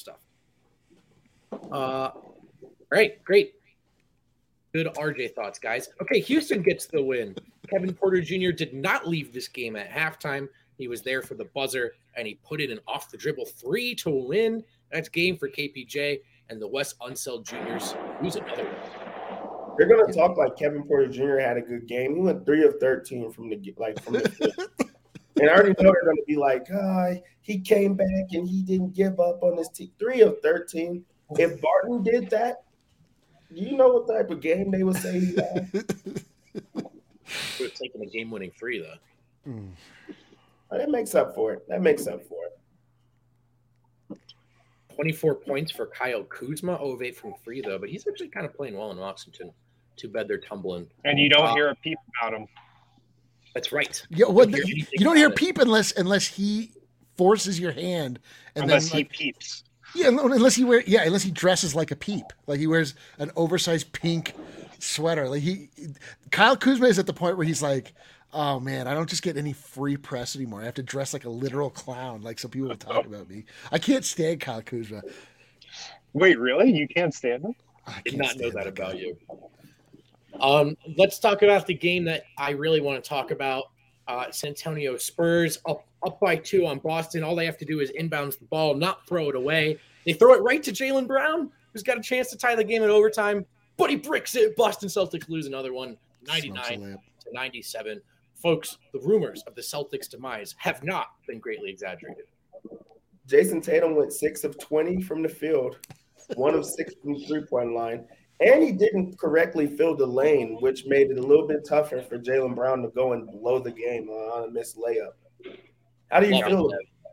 Great. Good RJ thoughts, guys. Okay, Houston gets the win. Kevin Porter Jr. did not leave this game at halftime. He was there for the buzzer, and he put in an off-the-dribble 3 to win. That's game for KPJ, and the West Unseld Juniors lose another one. They're going to talk like Kevin Porter Jr. had a good game. He went 3 of 13 from the field. And I already know they're going to be like, he came back and he didn't give up on his team. 3 of 13. If Barton did that, do you know what type of game they would say he had? Would have taken a game-winning 3, though. That makes up for it. 24 points for Kyle Kuzma, 0 of 8 from 3, though. But he's actually kind of playing well in Washington. Too bad they're tumbling. And you don't hear a peep about him. That's right. Yeah, you don't hear peep unless he forces your hand, and unless then he peeps. Yeah, unless he dresses like a peep, like he wears an oversized pink sweater. Like Kyle Kuzma is at the point where he's like, oh man, I don't just get any free press anymore. I have to dress like a literal clown, like some people will talk about me. I can't stand Kyle Kuzma. Wait, really? You can't stand him? I did not know that about you. Let's talk about the game that I really want to talk about. San Antonio Spurs up by 2 on Boston. All they have to do is inbounds the ball, not throw it away. They throw it right to Jaylen Brown, who's got a chance to tie the game in overtime, but he bricks it. Boston Celtics lose another one, 99-97. Folks, the rumors of the Celtics' demise have not been greatly exaggerated. Jason Tatum went 6 of 20 from the field, 1 of 6 from the three-point line. And he didn't correctly fill the lane, which made it a little bit tougher for Jaylen Brown to go and blow the game on a missed layup. How do you feel?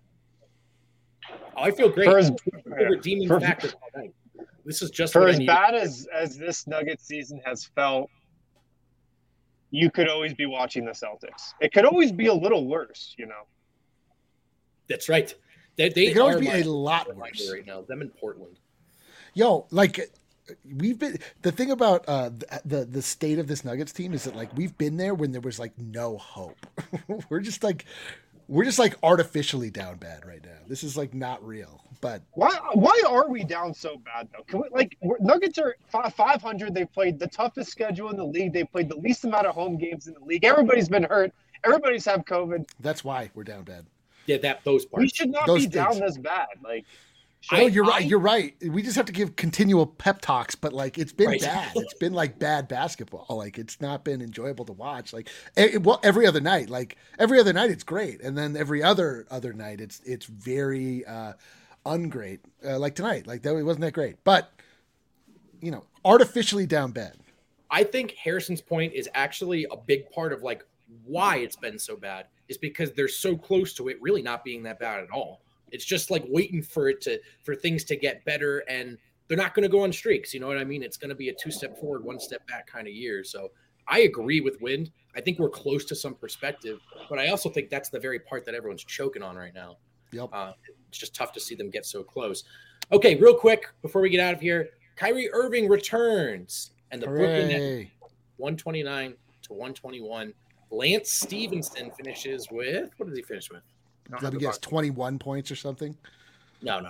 I feel great. Redeeming factor all night. This is just for as bad as this Nuggets season has felt. You could always be watching the Celtics. It could always be a little worse, That's right. They could always be a lot worse right now. Them in Portland. Yo, like. We've been the thing about the state of this Nuggets team is that like we've been there when there was like no hope. we're just like artificially down bad right now. This is like not real. But why are we down so bad though? Can we, Nuggets are 500. They've played the toughest schedule in the league. They've played the least amount of home games in the league. Everybody's been hurt. Everybody's have COVID. That's why we're down bad. Yeah, those parts. We should not be down this bad. Like. No, you're right. You're right. We just have to give continual pep talks, but like it's been bad. It's been like bad basketball. Like it's not been enjoyable to watch. Like every other night, it's great, and then every other night, it's very ungreat. Like tonight, like that wasn't that great, but artificially down bad. I think Harrison's point is actually a big part of like why it's been so bad is because they're so close to it really not being that bad at all. It's just like waiting for things to get better, and they're not going to go on streaks. You know what I mean? It's going to be a 2-step forward, 1 step back kind of year. So I agree with Wind. I think we're close to some perspective, but I also think that's the very part that everyone's choking on right now. Yep. It's just tough to see them get so close. Okay, real quick before we get out of here, Kyrie Irving returns, and the Brooklyn Nets 129-121. Lance Stevenson finishes with, what does he finish with? Let me guess, 21 points or something? No.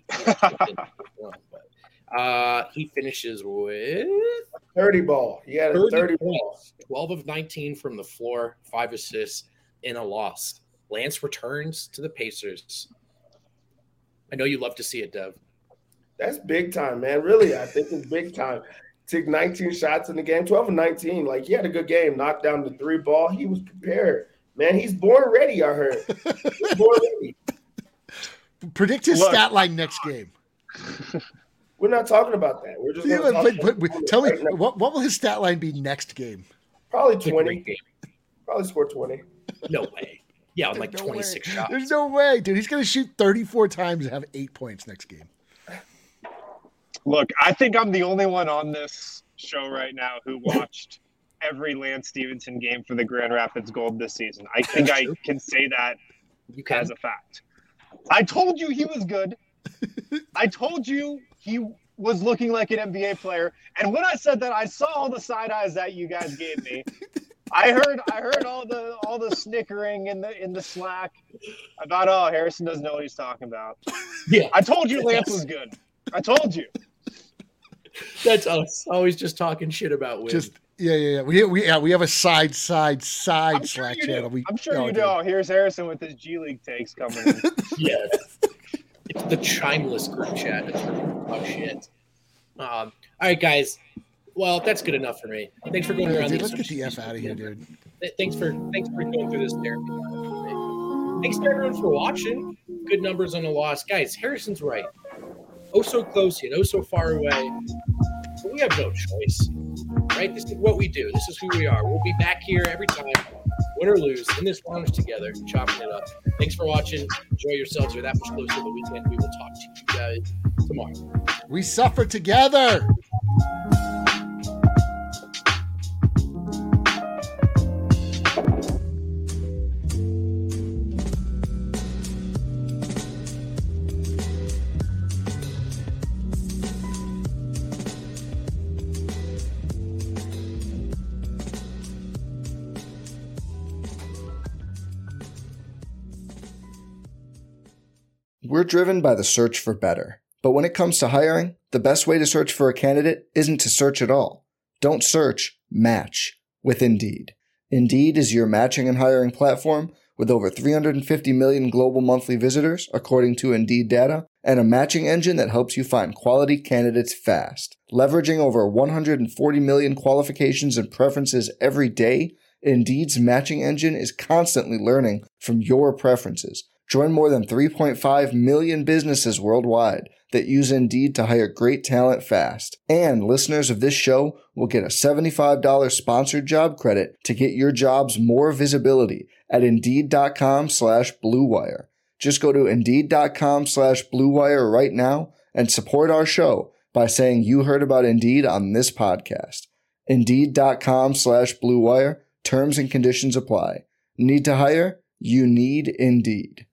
He finishes with 30 ball. He had a 30 points, 12 of 19 from the floor, 5 assists in a loss. Lance returns to the Pacers. I know you love to see it, Dev. That's big time, man. Really, I think it's big time. Took 19 shots in the game, 12 of 19. Like, he had a good game. Knocked down the 3 ball. He was prepared. Man, he's born ready, I heard. He's born ready. Predict his stat line next game. We're not talking about that. We're just tell me, what will his stat line be next game? Probably 20. Probably score 20. No way. Yeah, like 26 shots. There's no way, dude. He's going to shoot 34 times and have 8 points next game. Look, I think I'm the only one on this show right now who watched every Lance Stevenson game for the Grand Rapids Gold this season. I think I can say that as a fact. I told you he was good. I told you he was looking like an NBA player. And when I said that, I saw all the side eyes that you guys gave me. I heard all the snickering in the Slack about, Harrison doesn't know what he's talking about. Yeah, I told you Lance was good. I told you. That's us. Always just talking shit about wins. Just yeah. We have a side Slack channel. I'm sure you do. Here's Harrison with his G League takes coming in. Yeah. It's the chimeless group chat. It's for shit. All right, guys. Well, that's good enough for me. Thanks for going around. Dude, let's get the F out of here, dude. Thanks for going through this therapy. Thanks to everyone for watching. Good numbers on a loss. Guys, Harrison's right. Oh, so close yet oh so far away. But we have no choice, right? This is what we do. This is who we are. We'll be back here every time, win or lose, in this lounge together, chopping it up. Thanks for watching. Enjoy yourselves. You're that much closer to the weekend. We will talk to you guys tomorrow. We suffer together. We're driven by the search for better. But when it comes to hiring, the best way to search for a candidate isn't to search at all. Don't search, match with Indeed. Indeed is your matching and hiring platform with over 350 million global monthly visitors, according to Indeed data, and a matching engine that helps you find quality candidates fast. Leveraging over 140 million qualifications and preferences every day, Indeed's matching engine is constantly learning from your preferences. Join more than 3.5 million businesses worldwide that use Indeed to hire great talent fast. And listeners of this show will get a $75 sponsored job credit to get your jobs more visibility at Indeed.com/Blue Wire. Just go to Indeed.com/Blue Wire right now and support our show by saying you heard about Indeed on this podcast. Indeed.com/Blue Wire. Terms and conditions apply. Need to hire? You need Indeed.